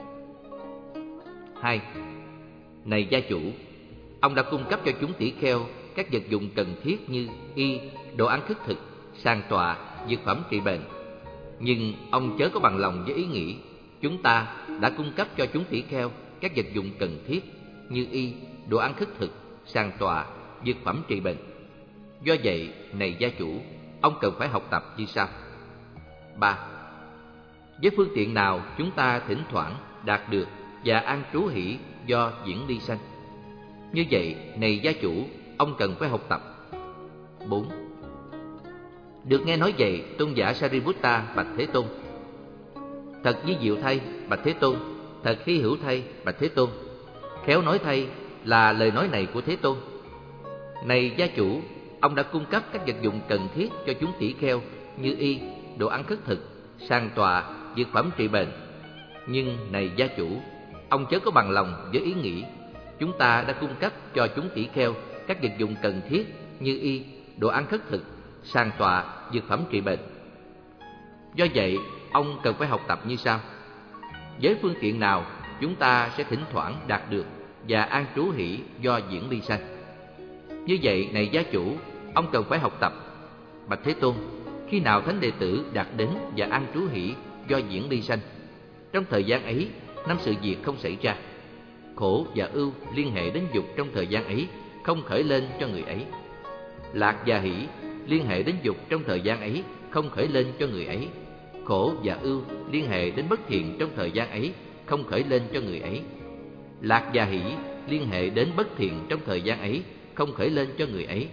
Hai. Này gia chủ, ông đã cung cấp cho chúng tỷ kheo các vật dụng cần thiết như y, đồ ăn khất thực, sàng tọa, dược phẩm trị bệnh. Nhưng ông chớ có bằng lòng với ý nghĩ chúng ta đã cung cấp cho chúng tỷ kheo các vật dụng cần thiết như y, đồ ăn khất thực, sàng tọa, dược phẩm trị bệnh. Do vậy, này gia chủ, ông cần phải học tập như sau. Ba. Với phương tiện nào chúng ta thỉnh thoảng đạt được và an trú hỷ do diễn ly sanh? Như vậy, này gia chủ, ông cần phải học tập. Bốn. Được nghe nói vậy, tôn giả Sariputta bạch Thế Tôn: Thật vi diệu thay, bạch Thế Tôn, thật hy hữu thay, bạch Thế Tôn. Khéo nói thay là lời nói này của Thế Tôn. Này gia chủ, ông đã cung cấp các vật dụng cần thiết cho chúng tỷ kheo như y, đồ ăn khất thực, sàng tọa, dược phẩm trị bệnh. Nhưng này gia chủ, ông chớ có bằng lòng với ý nghĩ chúng ta đã cung cấp cho chúng tỷ kheo các vật dụng cần thiết như y, đồ ăn khất thực, sàng tọa, dược phẩm trị bệnh. Do vậy, ông cần phải học tập như sau. Với phương tiện nào chúng ta sẽ thỉnh thoảng đạt được và an trú hỷ do diễn ly sanh? Như vậy, này gia chủ, ông cần phải học tập. Bạch Thế Tôn, khi nào thánh đệ tử đạt đến và an trú hỷ do diễn ly sanh? Trong thời gian ấy, năm sự việc không xảy ra. Khổ và ưu liên hệ đến dục trong thời gian ấy không khởi lên cho người ấy. Lạc và hỷ liên hệ đến dục trong thời gian ấy không khởi lên cho người ấy. Khổ và ưu liên hệ đến bất thiện trong thời gian ấy không khởi lên cho người ấy. Lạc và hỷ liên hệ đến bất thiện trong thời gian ấy không khởi lên cho người ấy.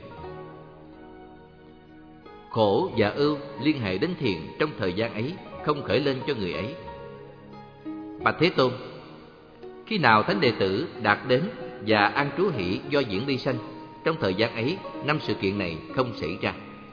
Khổ và ưu liên hệ đến thiện trong thời gian ấy không khởi lên cho người ấy. Bạch Thế Tôn, khi nào thánh đệ tử đạt đến và an trú hỷ do diễn ly sanh, trong thời gian ấy năm sự kiện này không xảy ra.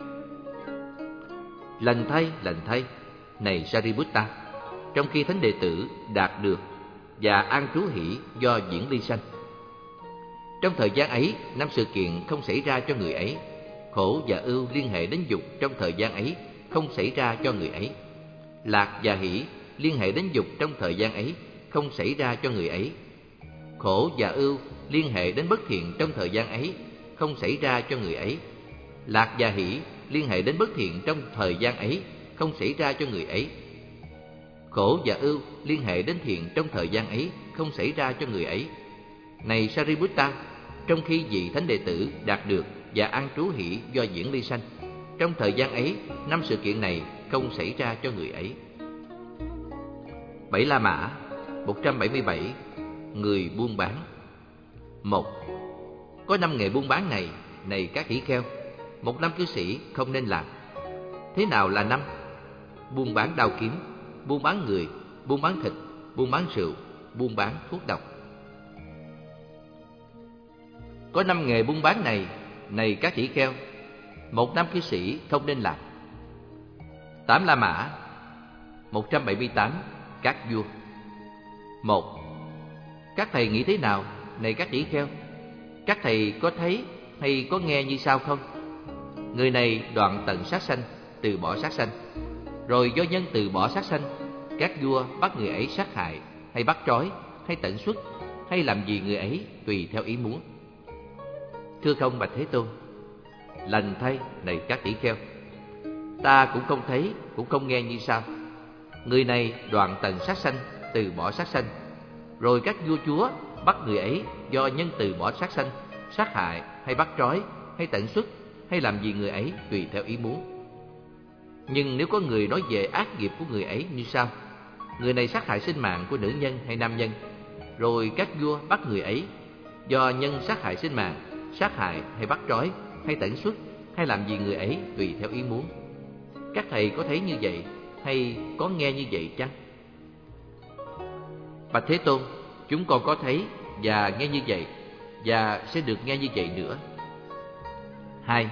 Lành thay, lành thay, này Sariputta, trong khi thánh đệ tử đạt được và an trú hỷ do diễn ly sanh, trong thời gian ấy năm sự kiện không xảy ra cho người ấy. Khổ và ưu liên hệ đến dục trong thời gian ấy không xảy ra cho người ấy. Lạc và hỷ liên hệ đến dục trong thời gian ấy không xảy ra cho người ấy. Khổ và ưu liên hệ đến bất thiện trong thời gian ấy không xảy ra cho người ấy. Lạc và hỷ liên hệ đến bất thiện trong thời gian ấy không xảy ra cho người ấy. Khổ và ưu liên hệ đến thiện trong thời gian ấy không xảy ra cho người ấy. Này Sariputta, trong khi vị thánh đệ tử đạt được và an trú hỷ do diễn ly sanh, trong thời gian ấy năm sự kiện này không xảy ra cho người ấy. Bảy La Mã. Một trăm bảy mươi bảy. Người buôn bán. Một. Có năm nghề buôn bán này, này các tỷ kheo, một năm cư sĩ không nên làm. Thế nào là năm? Buôn bán đao kiếm, buôn bán người, buôn bán thịt, buôn bán rượu, buôn bán thuốc độc. Có năm nghề buôn bán này, này các tỷ kheo, một năm cư sĩ không nên làm. Tám La Mã. Một trăm bảy mươi tám. Các vua. Một. Các thầy nghĩ thế nào, này các tỷ kheo? Các thầy có thấy hay có nghe như sau không? Người này đoạn tận sát sanh, từ bỏ sát sanh. Rồi do nhân từ bỏ sát sanh, các vua bắt người ấy sát hại, hay bắt trói, hay tận xuất, hay làm gì người ấy tùy theo ý muốn. Thưa không bạch Thế Tôn. Lành thay, này các tỷ kheo, ta cũng không thấy, cũng không nghe như sau. Người này đoạn tận sát sanh, từ bỏ sát sanh. Rồi các vua chúa bắt người ấy do nhân từ bỏ sát sanh, sát hại, hay bắt trói, hay tận xuất, hay làm gì người ấy tùy theo ý muốn. Nhưng nếu có người nói về ác nghiệp của người ấy như sau: người này sát hại sinh mạng của nữ nhân hay nam nhân. Rồi các vua bắt người ấy do nhân sát hại sinh mạng, sát hại, hay bắt trói, hay tận xuất, hay làm gì người ấy tùy theo ý muốn. Các thầy có thấy như vậy hay có nghe như vậy chăng? Bạch Thế Tôn, chúng con có thấy và nghe như vậy, và sẽ được nghe như vậy nữa. Hai.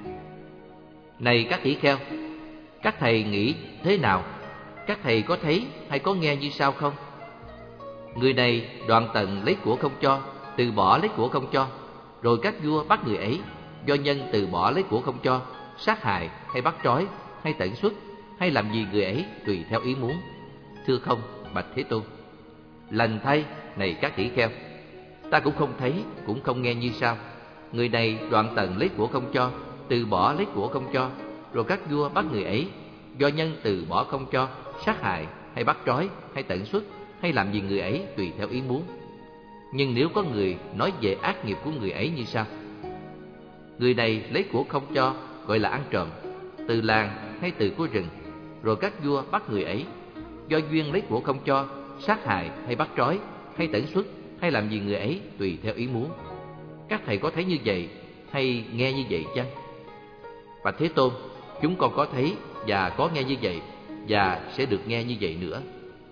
Này các tỷ kheo, các thầy nghĩ thế nào? Các thầy có thấy hay có nghe như sau không? Người này đoạn tận lấy của không cho, từ bỏ lấy của không cho. Rồi các vua bắt người ấy do nhân từ bỏ lấy của không cho, sát hại, hay bắt trói, hay tận xuất, hay làm gì người ấy tùy theo ý muốn. Thưa không bạch Thế Tôn. Lành thay, này các tỷ kheo, ta cũng không thấy, cũng không nghe như sau. Người này đoạn tận lấy của không cho, từ bỏ lấy của không cho. Rồi các vua bắt người ấy do nhân từ bỏ không cho, sát hại, hay bắt trói, hay tận xuất, hay làm gì người ấy tùy theo ý muốn. Nhưng nếu có người nói về ác nghiệp của người ấy như sau: người này lấy của không cho, gọi là ăn trộm, từ làng hay từ của rừng. Rồi các vua bắt người ấy do duyên lấy của không cho, sát hại, hay bắt trói, hay tận xuất, hay làm gì người ấy tùy theo ý muốn. Các thầy có thấy như vậy hay nghe như vậy chăng? Bạch Thế Tôn, chúng con có thấy và có nghe như vậy, và sẽ được nghe như vậy nữa.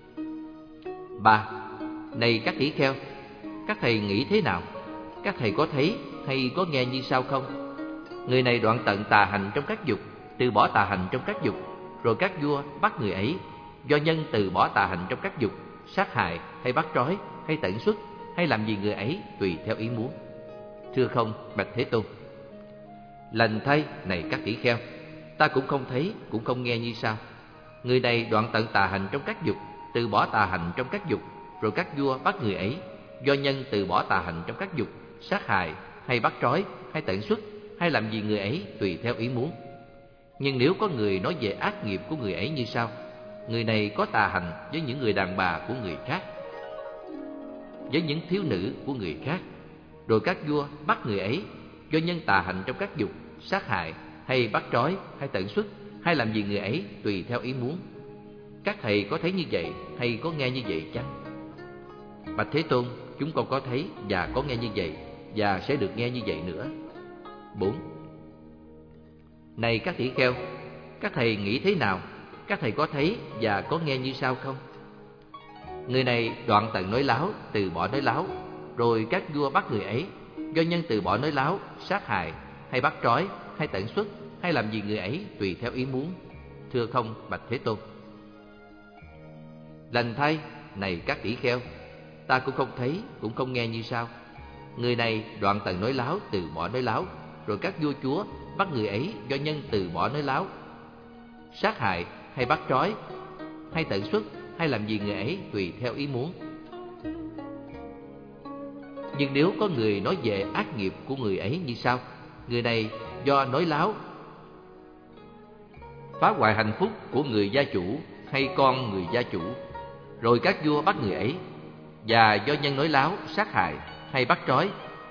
Ba. Này các tỷ kheo, các thầy nghĩ thế nào? Các thầy có thấy hay có nghe như sau không? Người này đoạn tận tà hành trong các dục, từ bỏ tà hành trong các dục. Rồi các vua bắt người ấy do nhân từ bỏ tà hành trong các dục, sát hại, hay bắt trói, hay tận xuất, hay làm gì người ấy tùy theo ý muốn. Thưa không bạch Thế Tôn. Lành thay, này các tỷ kheo, ta cũng không thấy, cũng không nghe như sau. Người này đoạn tận tà hành trong các dục, từ bỏ tà hành trong các dục. Rồi các vua bắt người ấy do nhân từ bỏ tà hành trong các dục, sát hại, hay bắt trói, hay tận xuất, hay làm gì người ấy tùy theo ý muốn. Nhưng nếu có người nói về ác nghiệp của người ấy như sau: người này có tà hành với những người đàn bà của người khác, với những thiếu nữ của người khác. Rồi các vua bắt người ấy do nhân tà hành trong các dục, sát hại, hay bắt trói, hay tận xuất, hay làm gì người ấy tùy theo ý muốn. Các thầy có thấy như vậy hay có nghe như vậy chăng? Bạch Thế Tôn, chúng con có thấy và có nghe như vậy, và sẽ được nghe như vậy nữa. Bốn. Này các tỷ kheo, các thầy nghĩ thế nào? Các thầy có thấy và có nghe như sau không? Người này đoạn tận nói láo, từ bỏ nói láo. Rồi các vua bắt người ấy do nhân từ bỏ nói láo, sát hại, hay bắt trói, hay tận xuất, hay làm gì người ấy tùy theo ý muốn. Thưa không bạch Thế Tôn. Lành thay, này các tỷ kheo, ta cũng không thấy, cũng không nghe như sau. Người này đoạn tận nói láo, từ bỏ nói láo. Rồi các vua chúa bắt người ấy do nhân từ bỏ nói láo, sát hại, hay bắt trói, hay tận xuất, hay làm gì người ấy tùy theo ý muốn. Nhưng nếu có người nói về ác nghiệp của người ấy như sau: người này do nói láo phá hoại hạnh phúc của người gia chủ hay con người gia chủ. Rồi các vua bắt người ấy và do nhân nói láo, sát hại, hay bắt trói,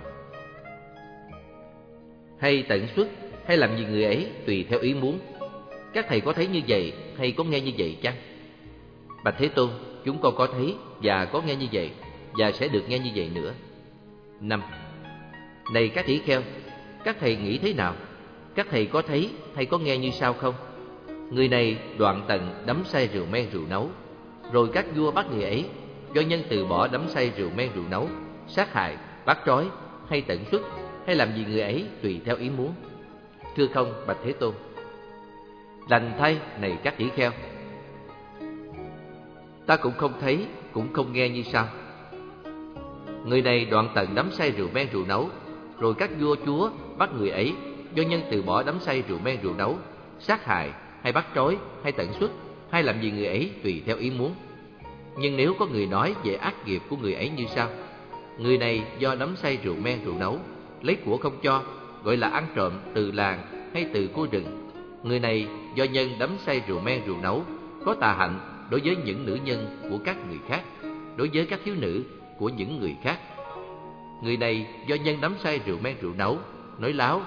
hay tận xuất, hay làm gì người ấy tùy theo ý muốn. Các thầy có thấy như vậy hay có nghe như vậy chăng? Bạch Thế Tôn, chúng con có thấy và có nghe như vậy, và sẽ được nghe như vậy nữa. Năm. Này các tỷ kheo, các thầy nghĩ thế nào? Các thầy có thấy hay có nghe như sau không? Người này đoạn tận đắm say rượu men rượu nấu, rồi các vua bắt người ấy do nhân từ bỏ đắm say rượu men rượu nấu, sát hại, bắt trói hay tận xuất, hay làm gì người ấy tùy theo ý muốn. Thưa không, bạch Thế Tôn. Lành thay, này các tỷ kheo, ta cũng không thấy, cũng không nghe như sau. Người này đoạn tận đắm say rượu men rượu nấu, rồi các vua chúa bắt người ấy do nhân từ bỏ đắm say rượu men rượu nấu, sát hại hay bắt trói hay tận xuất, hay làm gì người ấy tùy theo ý muốn. Nhưng nếu có người nói về ác nghiệp của người ấy như sau: người này do đắm say rượu men rượu nấu, lấy của không cho, gọi là ăn trộm từ làng hay từ khu rừng. Người này do nhân đắm say rượu men rượu nấu, có tà hạnh đối với những nữ nhân của các người khác, đối với các thiếu nữ của những người khác. Người này do nhân đắm say rượu men rượu nấu, nói láo,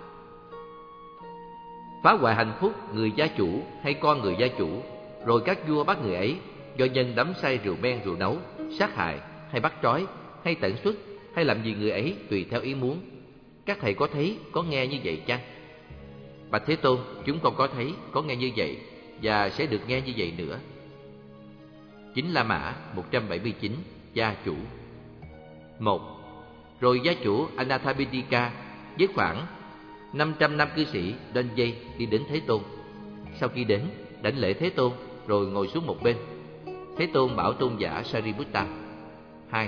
phá hoại hạnh phúc người gia chủ hay con người gia chủ, rồi các vua bắt người ấy do nhân đắm say rượu men rượu nấu, sát hại hay bắt trói hay tận xuất, hay làm gì người ấy tùy theo ý muốn. Các thầy có thấy, có nghe như vậy chăng? Bạch Thế Tôn, chúng con có thấy, có nghe như vậy, và sẽ được nghe như vậy nữa. Chính La Mã một trăm bảy mươi chín, gia chủ. Một. Rồi gia chủ Anathapindika với khoảng năm trăm nam cư sĩ lên dây đi đến Thế Tôn. Sau khi đến, đảnh lễ Thế Tôn rồi ngồi xuống một bên. Thế Tôn bảo tôn giả Sariputta. Hai.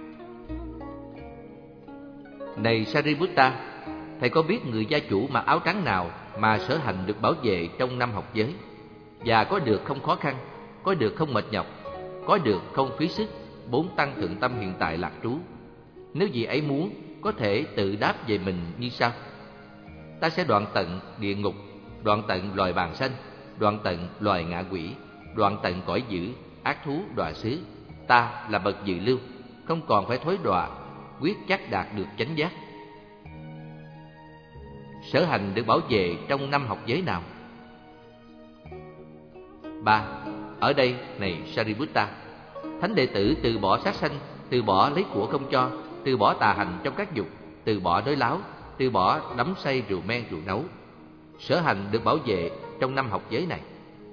Này Sariputta, thầy có biết người gia chủ mặc áo trắng nào mà sở hành được bảo vệ trong năm học giới, và có được không khó khăn, có được không mệt nhọc, có được không phí sức bốn tăng thượng tâm hiện tại lạc trú? Nếu vị ấy muốn, có thể tự đáp về mình như sau: ta sẽ đoạn tận địa ngục, đoạn tận loài bàng sanh, đoạn tận loài ngạ quỷ, đoạn tận cõi dữ, ác thú đọa xứ. Ta là bậc dự lưu, không còn phải thối đọa, quyết chắc đạt được chánh giác. Sở hành được bảo vệ trong năm học giới nào? Ba. Ở đây, này Sariputta, thánh đệ tử từ bỏ sát sanh, từ bỏ lấy của không cho, từ bỏ tà hành trong các dục, từ bỏ nói láo, từ bỏ đắm say rượu men rượu nấu. Sở hành được bảo vệ trong năm học giới này.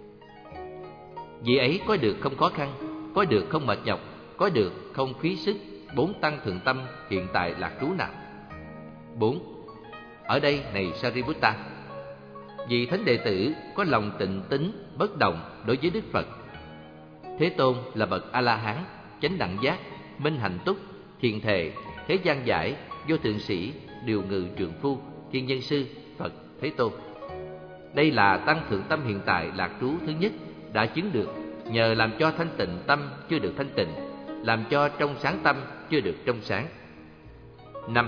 Vị ấy có được không khó khăn, có được không mệt nhọc, có được không phí sức bốn tăng thượng tâm hiện tại lạc trú nào? Bốn. Ở đây, này Sariputta, vị thánh đệ tử có lòng tịnh tín bất động đối với Đức Phật. Thế Tôn là bậc A-la-hán, chánh đẳng giác, minh hạnh túc, thiền thệ, thế gian giải, vô thượng sĩ, điều ngự trượng phu, thiên nhân sư, Phật Thế Tôn. Đây là tăng thượng tâm hiện tại lạc trú thứ nhất đã chứng được nhờ làm cho thanh tịnh tâm chưa được thanh tịnh, làm cho trong sáng tâm chưa được trong sáng. Năm.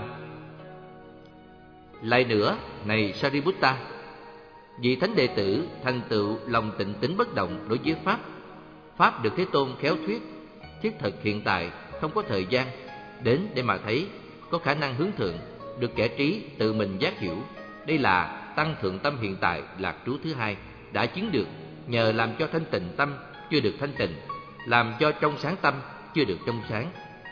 Lại nữa, này Sariputta, vị thánh đệ tử thành tựu lòng tịnh tín bất động đối với Pháp. Pháp được Thế Tôn khéo thuyết, thiết thực hiện tại, không có thời gian, đến để mà thấy, có khả năng hướng thượng, được kẻ trí tự mình giác hiểu. Đây là tăng thượng tâm hiện tại lạc trú thứ hai đã chứng được nhờ làm cho thanh tịnh tâm chưa được thanh tịnh, làm cho trong sáng tâm chưa được trong sáng.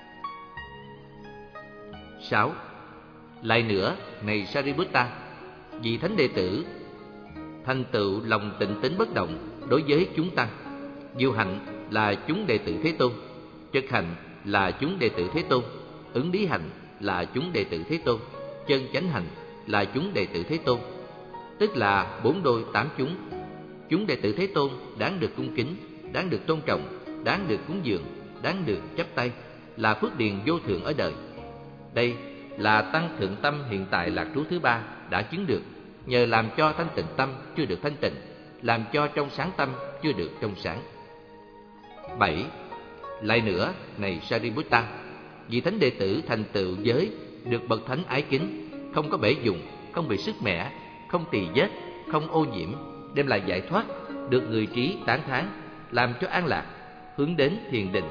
Sáu. Lại nữa, này Sariputta, vị thánh đệ tử thành tựu lòng tịnh tín bất động đối với chúng tăng. Diệu hạnh là chúng đệ tử Thế Tôn, trực hạnh là chúng đệ tử Thế Tôn, ứng lý hạnh là chúng đệ tử Thế Tôn, chân chánh hạnh là chúng đệ tử Thế Tôn, tức là bốn đôi tám chúng. Chúng đệ tử Thế Tôn đáng được cung kính, đáng được tôn trọng, đáng được cúng dường, đáng được chắp tay, là phước điền vô thượng ở đời. Đây là tăng thượng tâm hiện tại lạc trú thứ ba đã chứng được nhờ làm cho thanh tịnh tâm chưa được thanh tịnh, làm cho trong sáng tâm chưa được trong sáng. Bảy. Lại nữa, này Sariputta, vị thánh đệ tử thành tựu giới được bậc thánh ái kính, không có bể dùng, không bị sức mẻ, không tỳ vết, không ô nhiễm, đem lại giải thoát, được người trí tán thán, làm cho an lạc, hướng đến thiền định.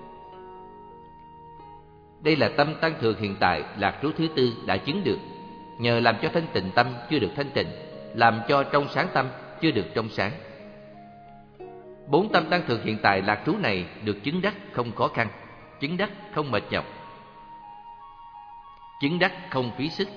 Đây là tâm tăng thượng hiện tại lạc trú thứ tư đã chứng được nhờ làm cho thanh tịnh tâm chưa được thanh tịnh, làm cho trong sáng tâm chưa được trong sáng. Bốn tâm tăng thượng hiện tại lạc trú này được chứng đắc không khó khăn, chứng đắc không mệt nhọc, chứng đắc không phí sức.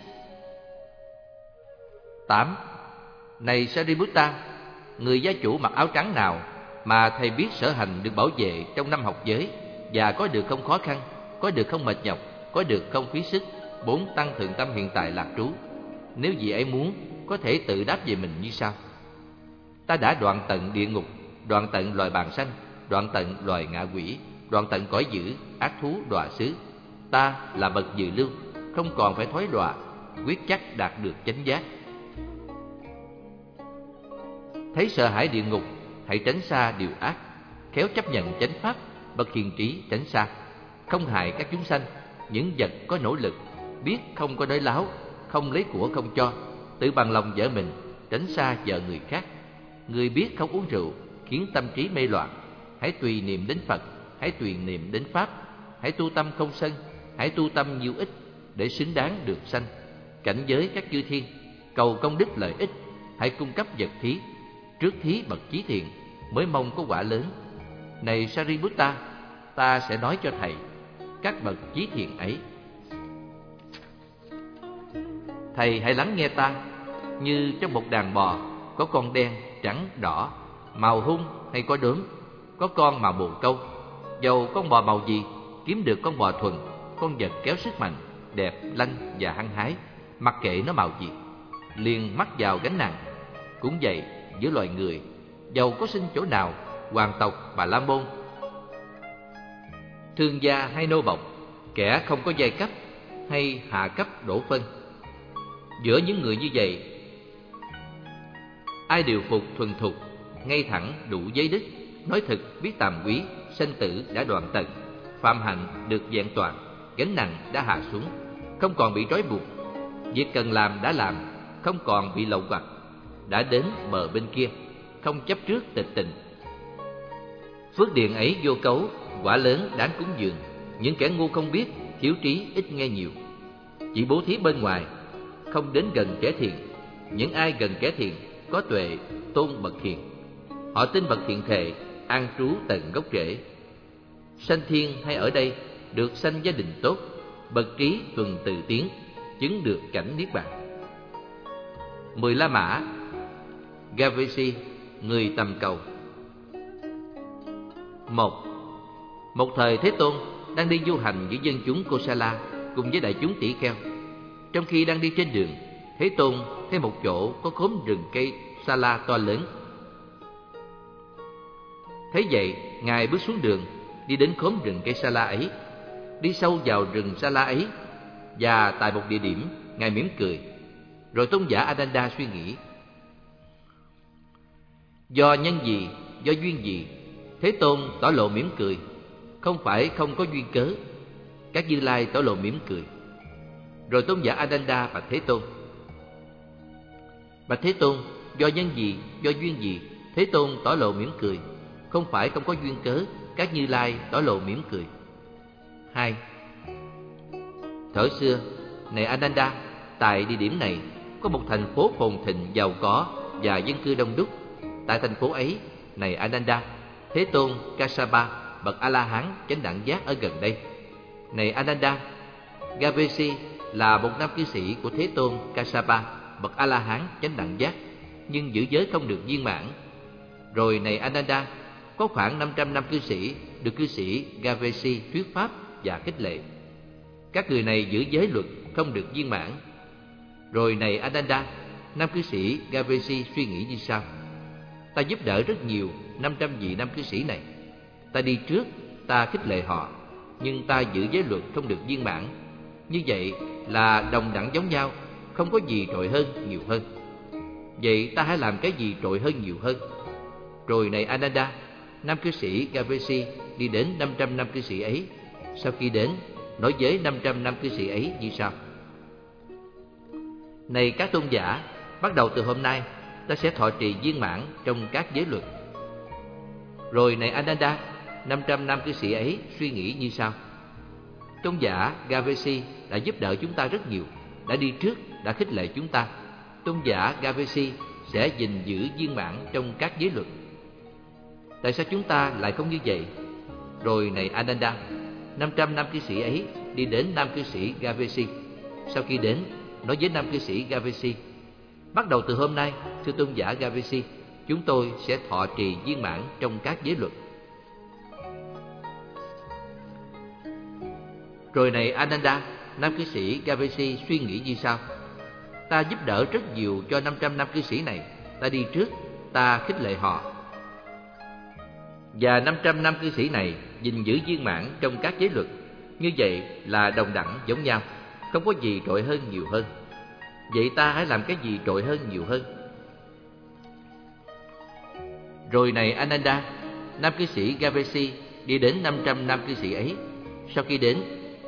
Tám. Này Sariputta, người gia chủ mặc áo trắng nào mà thầy biết sở hành được bảo vệ trong năm học giới và có được không khó khăn, có được không mệt nhọc, có được không phí sức bốn tăng thượng tâm hiện tại lạc trú, nếu vị ấy muốn có thể tự đáp về mình như sau: ta đã đoạn tận địa ngục, đoạn tận loài bàng sanh, đoạn tận loài ngạ quỷ, đoạn tận cõi dữ, ác thú đọa xứ. Ta là bậc dự lưu, không còn phải thói đọa, quyết chắc đạt được chánh giác. Thấy sợ hãi địa ngục, hãy tránh xa điều ác, khéo chấp nhận chánh pháp, bậc hiền trí tránh xa, không hại các chúng sanh, những vật có nỗ lực, biết không có nói láo, không lấy của không cho, tự bằng lòng vợ mình, tránh xa vợ người khác. Người biết không uống rượu, khiến tâm trí mê loạn, hãy tùy niệm đến Phật, hãy tùy niệm đến Pháp, hãy tu tâm không sân, hãy tu tâm nhiêu ích để xứng đáng được sanh. Cảnh giới các chư thiên, cầu công đức lợi ích, hãy cung cấp vật thí, trước thí bậc chí thiện, mới mong có quả lớn. Này Sariputta, ta sẽ nói cho thầy các bậc chí thiện ấy. Thầy hãy lắng nghe ta, như trong một đàn bò có con đen, trắng, đỏ, màu hung hay có đốm, có con màu bồ câu. Dầu con bò màu gì, kiếm được con bò thuần, con vật kéo sức mạnh, đẹp, lanh và hăng hái, mặc kệ nó màu gì, liền mắc vào gánh nặng. Cũng vậy, giữa loài người, dầu có sinh chỗ nào, hoàng tộc, bà la môn, thương gia hay nô bộc, kẻ không có giai cấp hay hạ cấp đổ phân, giữa những người như vậy, ai điều phục thuần thục, ngay thẳng đủ giới đức, nói thực biết tàm quý, sanh tử đã đoạn tận, phạm hạnh được vẹn toàn, gánh nặng đã hạ xuống, không còn bị trói buộc, việc cần làm đã làm, không còn bị lậu hoặc, đã đến bờ bên kia, không chấp trước tịch tình. Phước điền ấy vô cấu, quả lớn đáng cúng dường. Những kẻ ngu không biết, thiếu trí ít nghe nhiều, chỉ bố thí bên ngoài, không đến gần kẻ thiện. Những ai gần kẻ thiện, có tuệ, tôn bậc hiền. Họ tin bậc thiện thệ, an trú tận gốc rễ. Sanh thiên hay ở đây, được sanh gia đình tốt, bậc trí tuần tự tiến, chứng được cảnh niết bàn. Mười La Mã Gavesi, người tầm cầu. Một. Một thời Thế Tôn đang đi du hành với dân chúng Kosala cùng với đại chúng tỷ kheo. Trong khi đang đi trên đường, Thế Tôn thấy một chỗ có khóm rừng cây sa la to lớn. Thấy vậy, Ngài bước xuống đường, đi đến khóm rừng cây sa la ấy, đi sâu vào rừng sa la ấy, và tại một địa điểm, Ngài mỉm cười. Rồi tôn giả Ananda suy nghĩ: do nhân gì, do duyên gì, Thế Tôn tỏ lộ mỉm cười, không phải không có duyên cớ. Các Như Lai tỏ lộ mỉm cười. Rồi tôn giả Ananda bạch Thế Tôn: bạch Thế Tôn, do nhân gì, do duyên gì, Thế Tôn tỏ lộ mỉm cười, không phải không có duyên cớ. Các Như Lai tỏ lộ mỉm cười. Hai. Thuở xưa, này Ananda, tại địa điểm này có một thành phố phồn thịnh giàu có và dân cư đông đúc. Tại thành phố ấy, này Ananda, Thế Tôn Kassapa bậc A La Hán chánh đẳng giác ở gần đây. Này Ananda, Gavesi là một nam cư sĩ của Thế Tôn Kassapa bậc A La Hán chánh đẳng giác, nhưng giữ giới không được viên mãn. Rồi này Ananda, có khoảng năm trăm nam cư sĩ được cư sĩ Gavesi thuyết pháp và khích lệ. Các người này giữ giới luật không được viên mãn. Rồi này Ananda, nam cư sĩ Gavesi suy nghĩ như sau: ta giúp đỡ rất nhiều năm trăm vị nam cư sĩ này. Ta đi trước, ta khích lệ họ, nhưng ta giữ giới luật không được viên mãn. Như vậy là đồng đẳng giống nhau, không có gì trội hơn nhiều hơn. Vậy ta hãy làm cái gì trội hơn nhiều hơn? Rồi này Ananda, nam cư sĩ Gavesi đi đến năm trăm nam cư sĩ ấy. Sau khi đến, nói với năm trăm nam cư sĩ ấy như sau: này các tôn giả, bắt đầu từ hôm nay, ta sẽ thọ trì viên mãn trong các giới luật. Rồi này Ananda, năm trăm nam cư sĩ ấy suy nghĩ như sau: tôn giả Gavesi đã giúp đỡ chúng ta rất nhiều, đã đi trước, đã khích lệ chúng ta. Tôn giả Gavesi sẽ gìn giữ viên mãn trong các giới luật. Tại sao chúng ta lại không như vậy? Rồi này Ananda, năm trăm nam cư sĩ ấy đi đến nam cư sĩ Gavesi. Sau khi đến, nói với nam cư sĩ Gavesi: bắt đầu từ hôm nay, thưa tôn giả Gavesi, chúng tôi sẽ thọ trì viên mãn trong các giới luật. Rồi này Ananda, nam cư sĩ Gavesi suy nghĩ như sau: ta giúp đỡ rất nhiều cho năm trăm nam cư sĩ này. Ta đi trước, ta khích lệ họ. Và năm trăm nam cư sĩ này gìn giữ viên mãn trong các giới luật. Như vậy là đồng đẳng giống nhau, không có gì trội hơn nhiều hơn. Vậy ta hãy làm cái gì trội hơn nhiều hơn? Rồi này Ananda, nam cư sĩ Gavesi đi đến năm trăm nam cư sĩ ấy. Sau khi đến,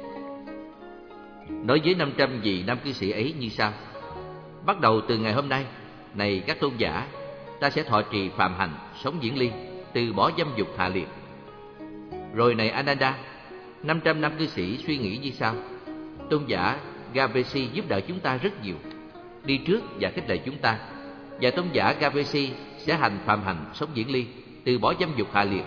nói với năm trăm vị nam cư sĩ ấy như sau: bắt đầu từ ngày hôm nay, này các tôn giả, ta sẽ thọ trì phạm hành, sống diễn ly, từ bỏ dâm dục hạ liệt. Rồi này Ananda, năm trăm nam cư sĩ suy nghĩ như sau: tôn giả Gavesi giúp đỡ chúng ta rất nhiều, đi trước và khích lệ chúng ta. Và tôn giả Gavesi sẽ hành phạm hành, sống diễn ly, từ bỏ dâm dục hạ liệt.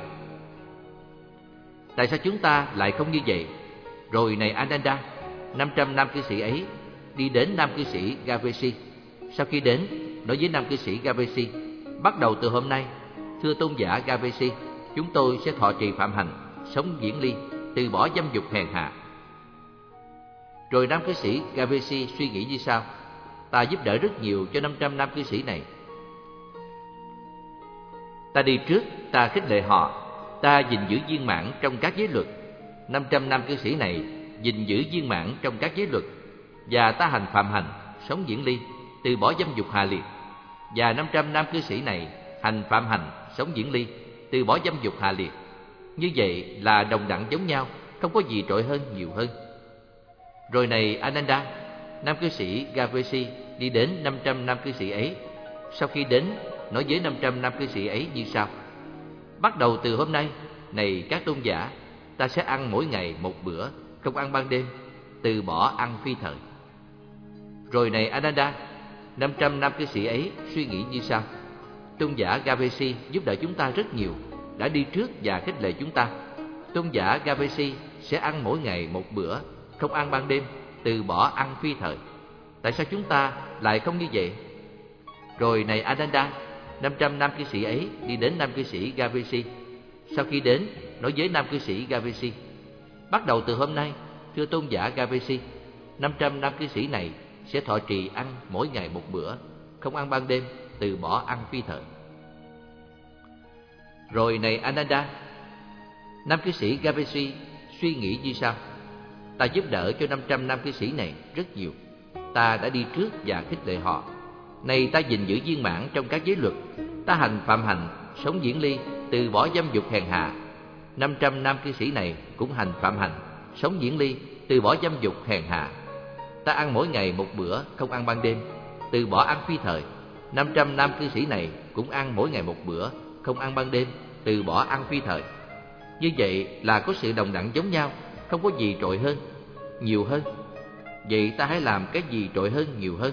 Tại sao chúng ta lại không như vậy? Rồi này Ananda, năm trăm nam cư sĩ ấy đi đến nam cư sĩ Gavesi. Sau khi đến, nói với nam cư sĩ Gavesi: bắt đầu từ hôm nay, thưa tôn giả Gavesi, chúng tôi sẽ thọ trì phạm hành, sống diễn ly, từ bỏ dâm dục hèn hạ. Rồi nam cư sĩ Gavesi suy nghĩ như sau: ta giúp đỡ rất nhiều cho năm trăm nam cư sĩ này. Ta đi trước, ta khích lệ họ. Ta gìn giữ viên mãn trong các giới luật. năm trăm nam cư sĩ này gìn giữ viên mãn trong các giới luật. Và ta hành phạm hành, sống diễn ly, từ bỏ dâm dục hạ liệt. Và năm trăm nam cư sĩ này hành phạm hành, sống diễn ly, từ bỏ dâm dục hạ liệt. Như vậy là đồng đẳng giống nhau, không có gì trội hơn nhiều hơn. Rồi này Ananda, nam cư sĩ Gavesi đi đến năm trăm nam cư sĩ ấy. Sau khi đến, nói với năm trăm nam cư sĩ ấy như sau: bắt đầu từ hôm nay, này các tôn giả, ta sẽ ăn mỗi ngày một bữa, không ăn ban đêm, từ bỏ ăn phi thời. Rồi này Ananda, năm trăm nam cư sĩ ấy suy nghĩ như sau: tôn giả Gavesi giúp đỡ chúng ta rất nhiều, đã đi trước và khích lệ chúng ta. Tôn giả Gavesi sẽ ăn mỗi ngày một bữa, không ăn ban đêm, từ bỏ ăn phi thời. Tại sao chúng ta lại không như vậy? Rồi này Ananda, năm trăm nam cư sĩ ấy đi đến nam cư sĩ Gavesi. Sau khi đến, nói với nam cư sĩ Gavesi: bắt đầu từ hôm nay, thưa tôn giả Gavesi, năm trăm nam cư sĩ này sẽ thọ trì ăn mỗi ngày một bữa, không ăn ban đêm, từ bỏ ăn phi thời. Rồi này Ananda, nam cư sĩ Gavesi suy nghĩ như sau: ta giúp đỡ cho năm trăm nam cư sĩ này rất nhiều. Ta đã đi trước và khích lệ họ. Này ta gìn giữ viên mãn trong các giới luật. Ta hành phạm hành, sống diễn ly, từ bỏ dâm dục hèn hạ. năm trăm nam cư sĩ này cũng hành phạm hành, sống diễn ly, từ bỏ dâm dục hèn hạ. Ta ăn mỗi ngày một bữa, không ăn ban đêm, từ bỏ ăn phi thời. năm trăm nam cư sĩ này cũng ăn mỗi ngày một bữa, không ăn ban đêm, từ bỏ ăn phi thời. Như vậy là có sự đồng đẳng giống nhau, không có gì trội hơn, nhiều hơn. Vậy ta hãy làm cái gì trội hơn, nhiều hơn?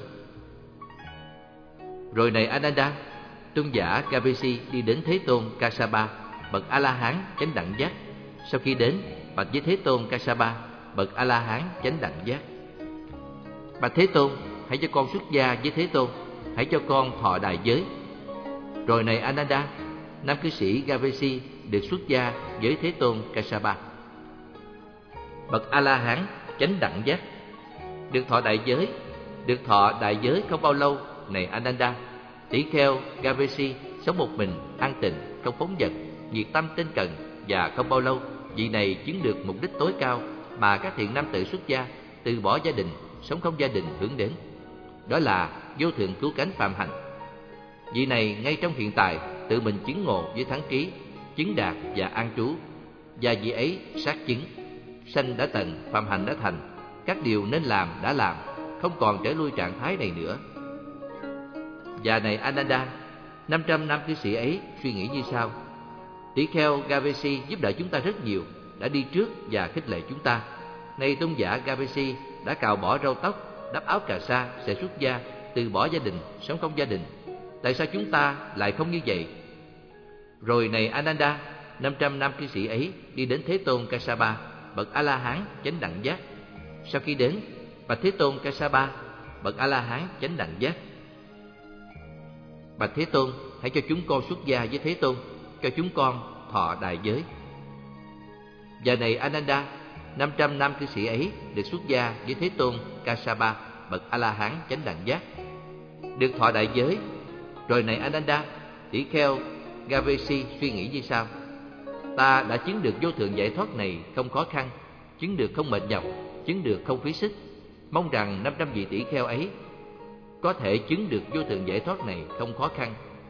Rồi này Ananda, tôn giả Gavesi đi đến Thế Tôn Kassapa, bậc A-la-hán chánh đẳng giác. Sau khi đến, bạch với Thế Tôn Kassapa, bậc A-la-hán chánh đẳng giác: bạch Thế Tôn, hãy cho con xuất gia với Thế Tôn, hãy cho con thọ đại giới. Rồi này Ananda, nam cư sĩ Gavesi được xuất gia với Thế Tôn Kassapa, bậc A-la-hán chánh đẳng giác, được thọ đại giới. Được thọ đại giới không bao lâu, này Ananda, tỷ kheo Gavesi sống một mình, an tịnh, không phóng dật, nhiệt tâm tinh cần, và không bao lâu, vị này chứng được mục đích tối cao mà các thiện nam tử xuất gia, từ bỏ gia đình, sống không gia đình hướng đến. Đó là vô thượng cứu cánh phạm hạnh. Vị này ngay trong hiện tại tự mình chứng ngộ với thắng trí, chứng đạt và an trú. Và vị ấy sát chứng, sanh đã tận, phạm hạnh đã thành, các điều nên làm đã làm, không còn trở lui trạng thái này nữa. Và này Ananda, năm trăm nam cư sĩ ấy suy nghĩ như sau: tỷ kheo Gavesi giúp đỡ chúng ta rất nhiều, đã đi trước và khích lệ chúng ta. Nay tôn giả Gavesi đã cạo bỏ râu tóc, đắp áo cà sa, sẽ xuất gia, từ bỏ gia đình, sống không gia đình. Tại sao chúng ta lại không như vậy? Rồi này Ananda, năm trăm nam cư sĩ ấy đi đến Thế Tôn Kassapa, bậc A-la-hán chánh đẳng giác. Sau khi đến, bạch Thế Tôn Kassapa, bậc A-la-hán chánh đẳng giác: Bạch Thế Tôn, hãy cho chúng con xuất gia với Thế Tôn, cho chúng con thọ đại giới. Và này Ananda, năm trăm nam cư sĩ ấy được xuất gia với Thế Tôn Kassapa, bậc A-la-hán chánh đẳng giác, được thọ đại giới. Rồi này Ananda, tỷ kheo Gavesi suy nghĩ như sau: ta đã chứng được vô thượng giải thoát này không khó khăn, chứng được không mệt nhọc, chứng được không phí sức. Mong rằng năm trăm vị tỷ kheo ấy có thể chứng được vô thượng giải thoát này không khó khăn,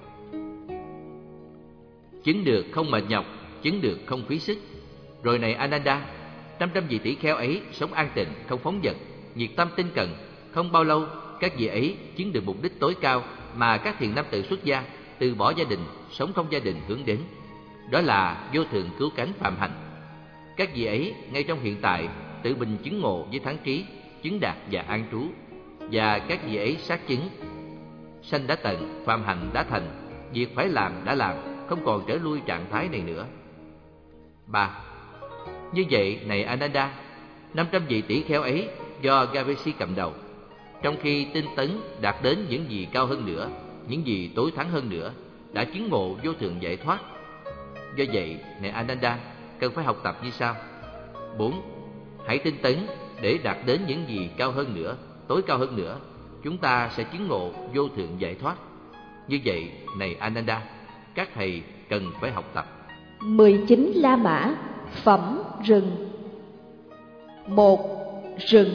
chứng được không mệt nhọc, chứng được không phí sức. Rồi này Ananda, năm trăm vị tỷ kheo ấy sống an tịnh, không phóng dật, nhiệt tâm tinh cần. Không bao lâu, các vị ấy chứng được mục đích tối cao mà các thiền nam tử xuất gia, từ bỏ gia đình, sống không gia đình hướng đến. Đó là vô thượng cứu cánh phạm hạnh. Các vị ấy ngay trong hiện tại tự mình chứng ngộ với thắng trí, chứng đạt và an trú. Và các vị ấy xác chứng: sanh đã tận, phạm hạnh đã thành, việc phải làm đã làm, không còn trở lui trạng thái này nữa. Ba. Như vậy này Ananda, năm trăm vị tỷ kheo ấy do Gavesi cầm đầu, trong khi tinh tấn đạt đến những gì cao hơn nữa, những gì tối thắng hơn nữa, đã chứng ngộ vô thượng giải thoát. Do vậy này Ananda, cần phải học tập như sau. Bốn. Hãy tinh tấn để đạt đến những gì cao hơn nữa, tối cao hơn nữa, chúng ta sẽ chứng ngộ vô thượng giải thoát. Như vậy này Ananda, các thầy cần phải học tập. mười chín La Mã, phẩm rừng. Một. Rừng.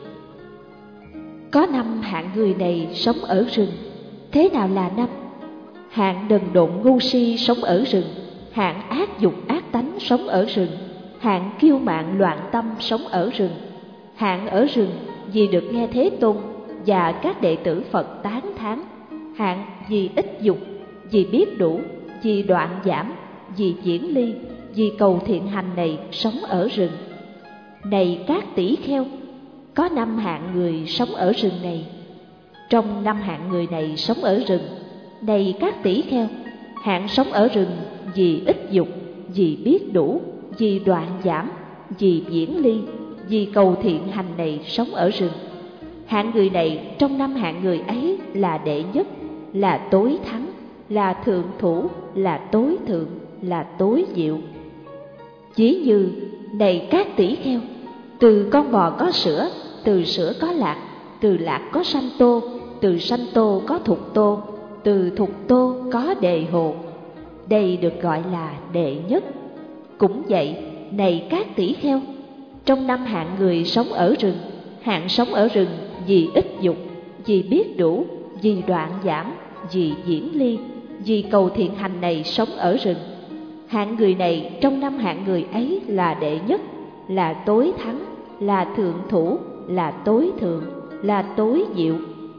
Có năm hạng người này sống ở rừng. Thế nào là năm? Hạng đần độn ngu si sống ở rừng, hạng ác dục ác tánh sống ở rừng, hạng kiêu mạn loạn tâm sống ở rừng. Hạng ở rừng vì được nghe Thế Tôn và các đệ tử Phật tán thán. Hạng vì ít dục, vì biết đủ, vì đoạn giảm, vì diễn ly, vì cầu thiện hành này sống ở rừng. Này các tỷ kheo, có năm hạng người sống ở rừng này. Trong năm hạng người này sống ở rừng, này các tỷ kheo, hạng sống ở rừng vì ít dục, vì biết đủ, vì đoạn giảm, vì diễn ly, vì cầu thiện hành này sống ở rừng. Hạng người này trong năm hạng người ấy là đệ nhất, là tối thắng, là thượng thủ, là tối thượng, là tối diệu. Ví như, này các tỷ kheo, từ con bò có sữa, từ sữa có lạc, từ lạc có sanh tô, từ sanh tô có thục tô, từ thục tô có đề hồ. Đây được gọi là đệ nhất. Cũng vậy, này các tỷ kheo, trong năm hạng người sống ở rừng, hạng sống ở rừng vì ít dục, vì biết đủ, vì đoạn giảm, vì diễn ly, vì cầu thiện hành này sống ở rừng. Hạng người này trong năm hạng người ấy là đệ nhất, là tối thắng, là thượng thủ, là tối thượng, là tối diệu.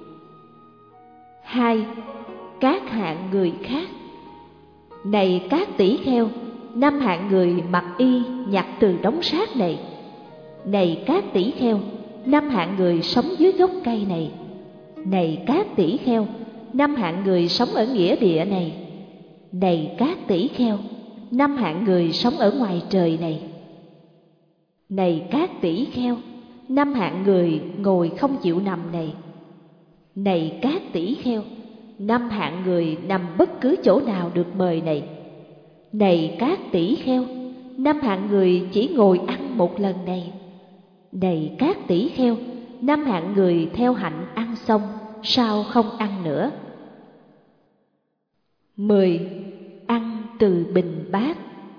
Hai. Các hạng người khác. Này các tỷ kheo, năm hạng người mặc y nhặt từ đống xác này. Này các tỷ kheo, năm hạng người sống dưới gốc cây này. Này các tỷ kheo, năm hạng người sống ở nghĩa địa này. Này các tỷ kheo, năm hạng người sống ở ngoài trời này. Này các tỷ kheo, năm hạng người ngồi không chịu nằm này. Này các tỷ kheo, năm hạng người nằm bất cứ chỗ nào được mời này. Này các tỷ kheo, năm hạng người chỉ ngồi ăn một lần này. Này các tỷ kheo, năm hạng người theo hạnh ăn xong, sao không ăn nữa. Mười. Ăn từ bình bát.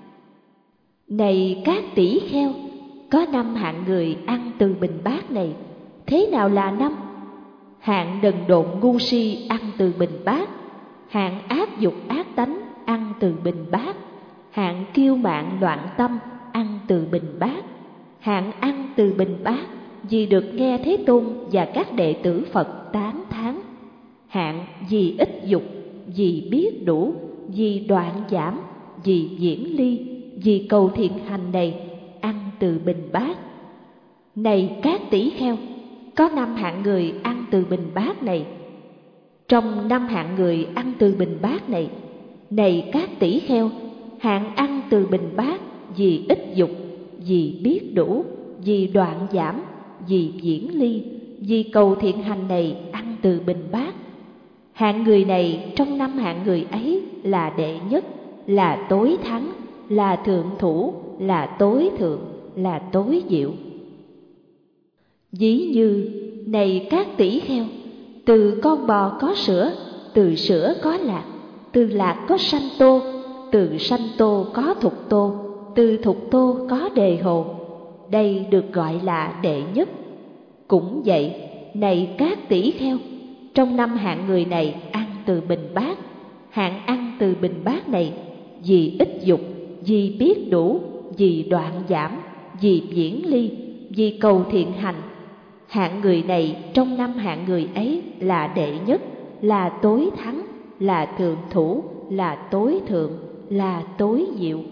Này các tỷ kheo, có năm hạng người ăn từ bình bát này. Thế nào là năm? Hạng đần độn ngu si ăn từ bình bát, hạng ác dục ác tánh ăn từ bình bát, hạng kiêu mạn loạn tâm ăn từ bình bát, hạng ăn từ bình bát vì được nghe Thế Tôn và các đệ tử Phật tán thán, hạng vì ít dục, vì biết đủ, vì đoạn giảm, vì diễn ly, vì cầu thiện hành này ăn từ bình bát. Này các tỷ kheo, có năm hạng người ăn từ bình bát này. Trong năm hạng người ăn từ bình bát này, này các tỷ kheo, hạng ăn từ bình bát, vì ít dục, vì biết đủ, vì đoạn giảm, vì viễn ly, vì cầu thiện hành này ăn từ bình bát. Hạng người này trong năm hạng người ấy là đệ nhất, là tối thắng, là thượng thủ, là tối thượng, là tối diệu. Ví như, này các tỷ kheo, từ con bò có sữa, từ sữa có lạc, từ lạc có sanh tô, từ sanh tô có thục tô, từ thục tô có đề hồ. Đây được gọi là đệ nhất. Cũng vậy, này các tỷ kheo, trong năm hạng người này ăn từ bình bát. Hạng ăn từ bình bát này vì ít dục, vì biết đủ, vì đoạn giảm, vì viễn ly, vì cầu thiện hành. Hạng người này trong năm hạng người ấy là đệ nhất, là tối thắng, là thượng thủ, là tối thượng, là tối diệu.